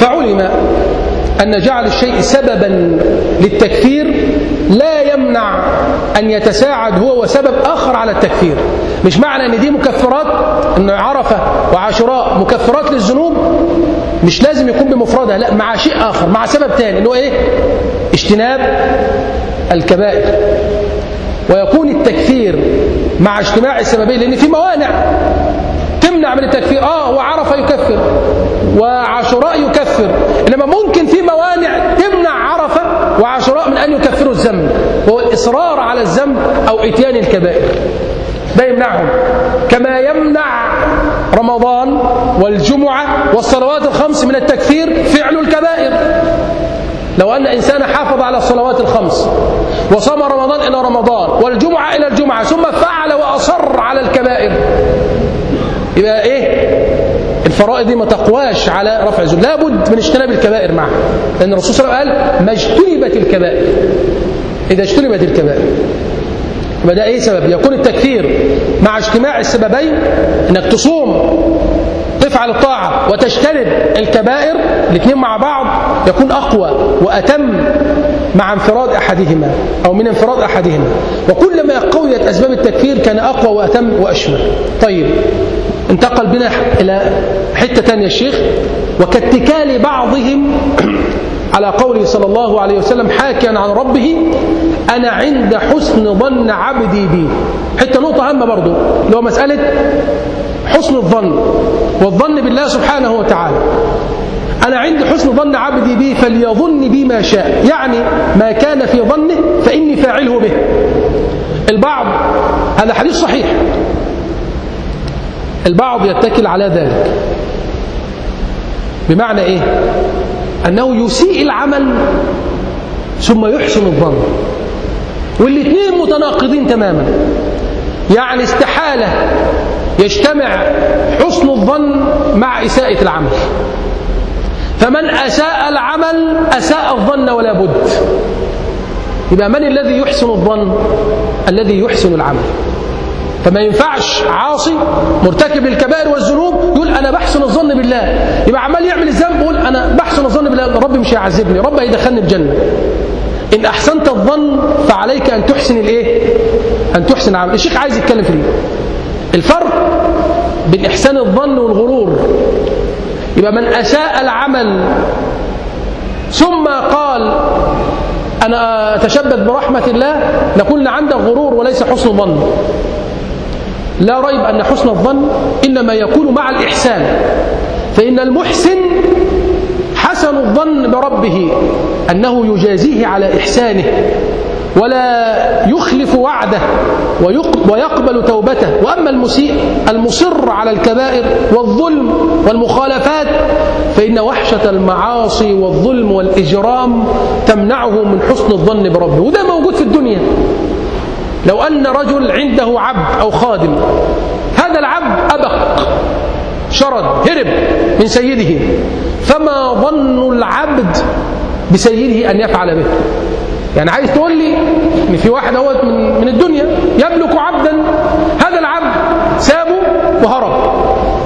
فعلم أن جعل الشيء سببا للتكفير لا يمنع أن يتساعد هو وسبب آخر على التكفير. مش معنى أن دي مكفرات، أن عرفة وعاشوراء مكفرات للذنوب، مش لازم يكون بمفردها، لا، مع شيء آخر، مع سبب تاني، اللي هو إيه؟ اجتناب الكبائر. ويكون التكفير مع اجتماع السببين، لأن في موانع تمنع من التكفير. وعرفة يكفر وعاشوراء يكفر، إنما ممكن في موانع تمنع عرفة وعاشوراء من أن يكفروا الذنب، وهو الإصرار على الذنب أو إتيان الكبائر، ده يمنعهم. كما يمنع رمضان والجمعة والصلوات الخمس من التكفير فعل الكبائر. لو أن إنسان حافظ على الصلوات الخمس وصام رمضان إلى رمضان والجمعة إلى الجمعة ثم فعل وأصر على الكبائر، يبقى إيه؟ الفرائض دي ما تقواش على رفع الذنوب، لابد من اجتناب الكبائر معه، لأن الرسول صلى الله عليه وسلم قال ما اجتنبت الكبائر. إذا اجتنبت الكبائر يبقى ده إيه سبب؟ يكون التكفير مع اجتماع السببين، إنك تصوم تفعل الطاعة وتجتنب الكبائر، الاثنين مع بعض يكون أقوى وأتم مع انفراد أحدهما أو من انفراد أحدهما. وكلما قويت أسباب التكفير كان أقوى وأتم وأشمل. طيب، انتقل بنا إلى حتة تانية الشيخ: وكاتكال بعضهم على قوله صلى الله عليه وسلم حاكيا عن ربه: أنا عند حسن ظن عبدي بي. حتة نقطة هامة برضو، اللي هو مسألة حسن الظن والظن بالله سبحانه وتعالى. أنا عند حسن ظن عبدي بي فليظن بي ما شاء، يعني ما كان في ظنه فإني فاعله به. البعض، هذا حديث صحيح، البعض يتكل على ذلك، بمعنى إيه؟ أنه يسيء العمل ثم يحسن الظن، والاثنين متناقضين تماما. يعني استحالة يجتمع حسن الظن مع إساءة العمل، فمن أساء العمل أساء الظن ولا بد. يبقى من الذي يحسن الظن؟ الذي يحسن العمل. فما ينفعش عاصي مرتكب للكبائر والذنوب يقول أنا بحسن الظن بالله، يبقى عمال يعمل الذنب يقول أنا بحسن الظن بالله، ربي مش هيعذبني، ربي هيدخلني الجنة. إن أحسنت الظن فعليك أن تحسن الإيه؟ أن تحسن العمل. الشيخ عايز يتكلم فيه الفرق بين إحسان الظن والغرور. يبقى من أساء العمل ثم قال أنا أتشبث برحمة الله، نقول عندك غرور وليس حسن ظن. لا ريب أن حسن الظن إنما يكون مع الإحسان، فإن المحسن حسن الظن بربه أنه يجازيه على إحسانه ولا يخلف وعده ويقبل توبته. وأما المسيء المصر على الكبائر والظلم والمخالفات فإن وحشة المعاصي والظلم والإجرام تمنعه من حسن الظن بربه، وده موجود في الدنيا. لو أن رجل عنده عبد أو خادم، هذا العبد أبق، شرد، هرب من سيده، فما ظن العبد بسيده أن يفعل به؟ يعني عايز تقول لي ان في واحد اهوت من الدنيا يملك عبدا، هذا العبد سابه وهرب،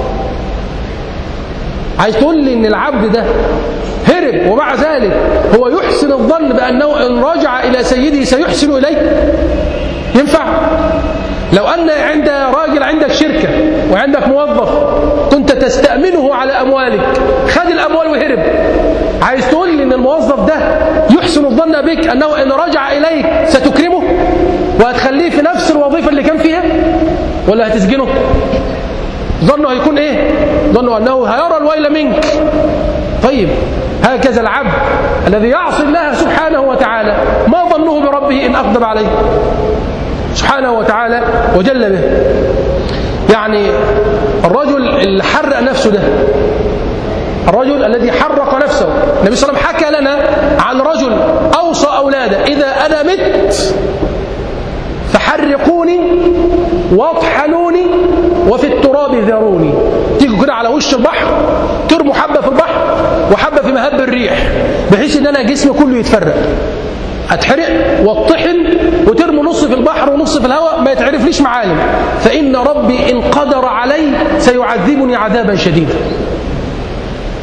عايز تقول لي ان العبد ده هرب ومع ذلك هو يحسن الظن بانه ان رجع الى سيده سيحسن اليه؟ ينفع؟ لو ان عند راجل عندك شركه وعندك موظف كنت تستأمنه على اموالك، خد الاموال وهرب، عايز تقول لي ان الموظف ده يحسن الظن بك انه ان رجع اليك ستكرمه وهتخليه في نفس الوظيفه اللي كان فيها، ولا هتسجنه؟ ظنه هيكون ايه؟ ظنه انه هيرى الويل منك. طيب، هكذا العبد الذي يعصي الله سبحانه وتعالى ما ظنه بربه ان اقدم عليه سبحانه وتعالى وجل به. يعني الرجل اللي حرق نفسه ده، الرجل الذي حرق نفسه، النبي صلى الله عليه وسلم حكى لنا عن رجل أوصى أولاده إذا أنا مت فحرقوني واطحنوني وفي التراب ذروني. تيجوا كده على وش البحر ترموا حبة في البحر وحبة في مهب الريح، بحيث ان انا جسمي كله يتفرق، اتحرق واطحن وترموا نص في البحر ونص في الهواء ما يتعرفليش معالم، فإن ربي إن قدر علي سيعذبني عذابا شديدا.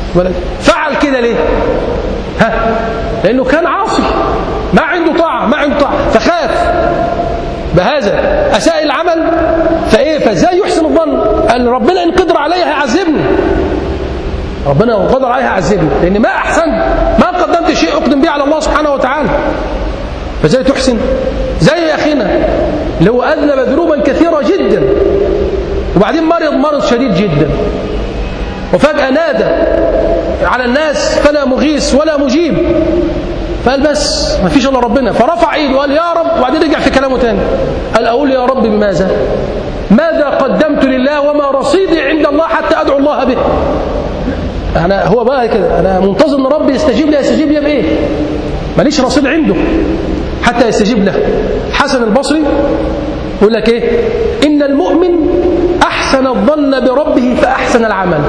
فعل كده ليه؟ لأنه كان عاصي، ما عنده طاعة، فخاف بهذا، أساء العمل، فازاي يحسن الظن؟ قال ربنا إن قدر عليه هيعذبني، ربنا إن قدر عليه هيعذبني، لأن ما أحسنت، ما قدمت شيء أقدم به على الله سبحانه وتعالى. فازاي تحسن؟ زي أخينا اللي هو أذنب ذنوبا كثيرة جدا، وبعدين مرض شديد جدا، وفجأة نادى على الناس فلا مغيث ولا مجيب، فقال بس ما فيش الا ربنا، فرفع ايده وقال يا رب، وبعدين رجع في كلامه تاني، قال اقول يا رب بماذا؟ ماذا قدمت لله وما رصيدي عند الله حتى ادعو الله به؟ انا هو بقى كده، انا منتظر ان ربي يستجيب لي بايه؟ ماليش رصيد عنده حتى يستجيب له. حسن البصري يقول لك ايه؟ ان المؤمن احسن الظن بربه فاحسن العمل،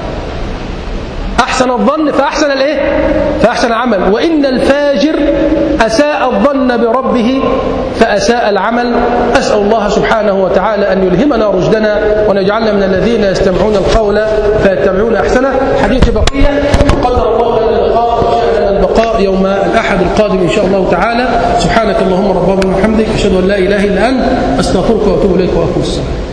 أحسن الظن فأحسن الإيه؟ فأحسن العمل. وإن الفاجر أساء الظن بربه فأساء العمل. أسأل الله سبحانه وتعالى أن يلهمنا رشدنا وأن يجعلنا من الذين يستمعون القول فيتبعون أحسنه. حديث بقية، قدر الله لنا اللقاء وشاء لنا البقاء يوم الأحد القادم إن شاء الله تعالى. سبحانك اللهم ربنا وبحمدك، أشهد أن لا إله إلا أنت، أستغفرك وأتوب إليك وأقول السلام.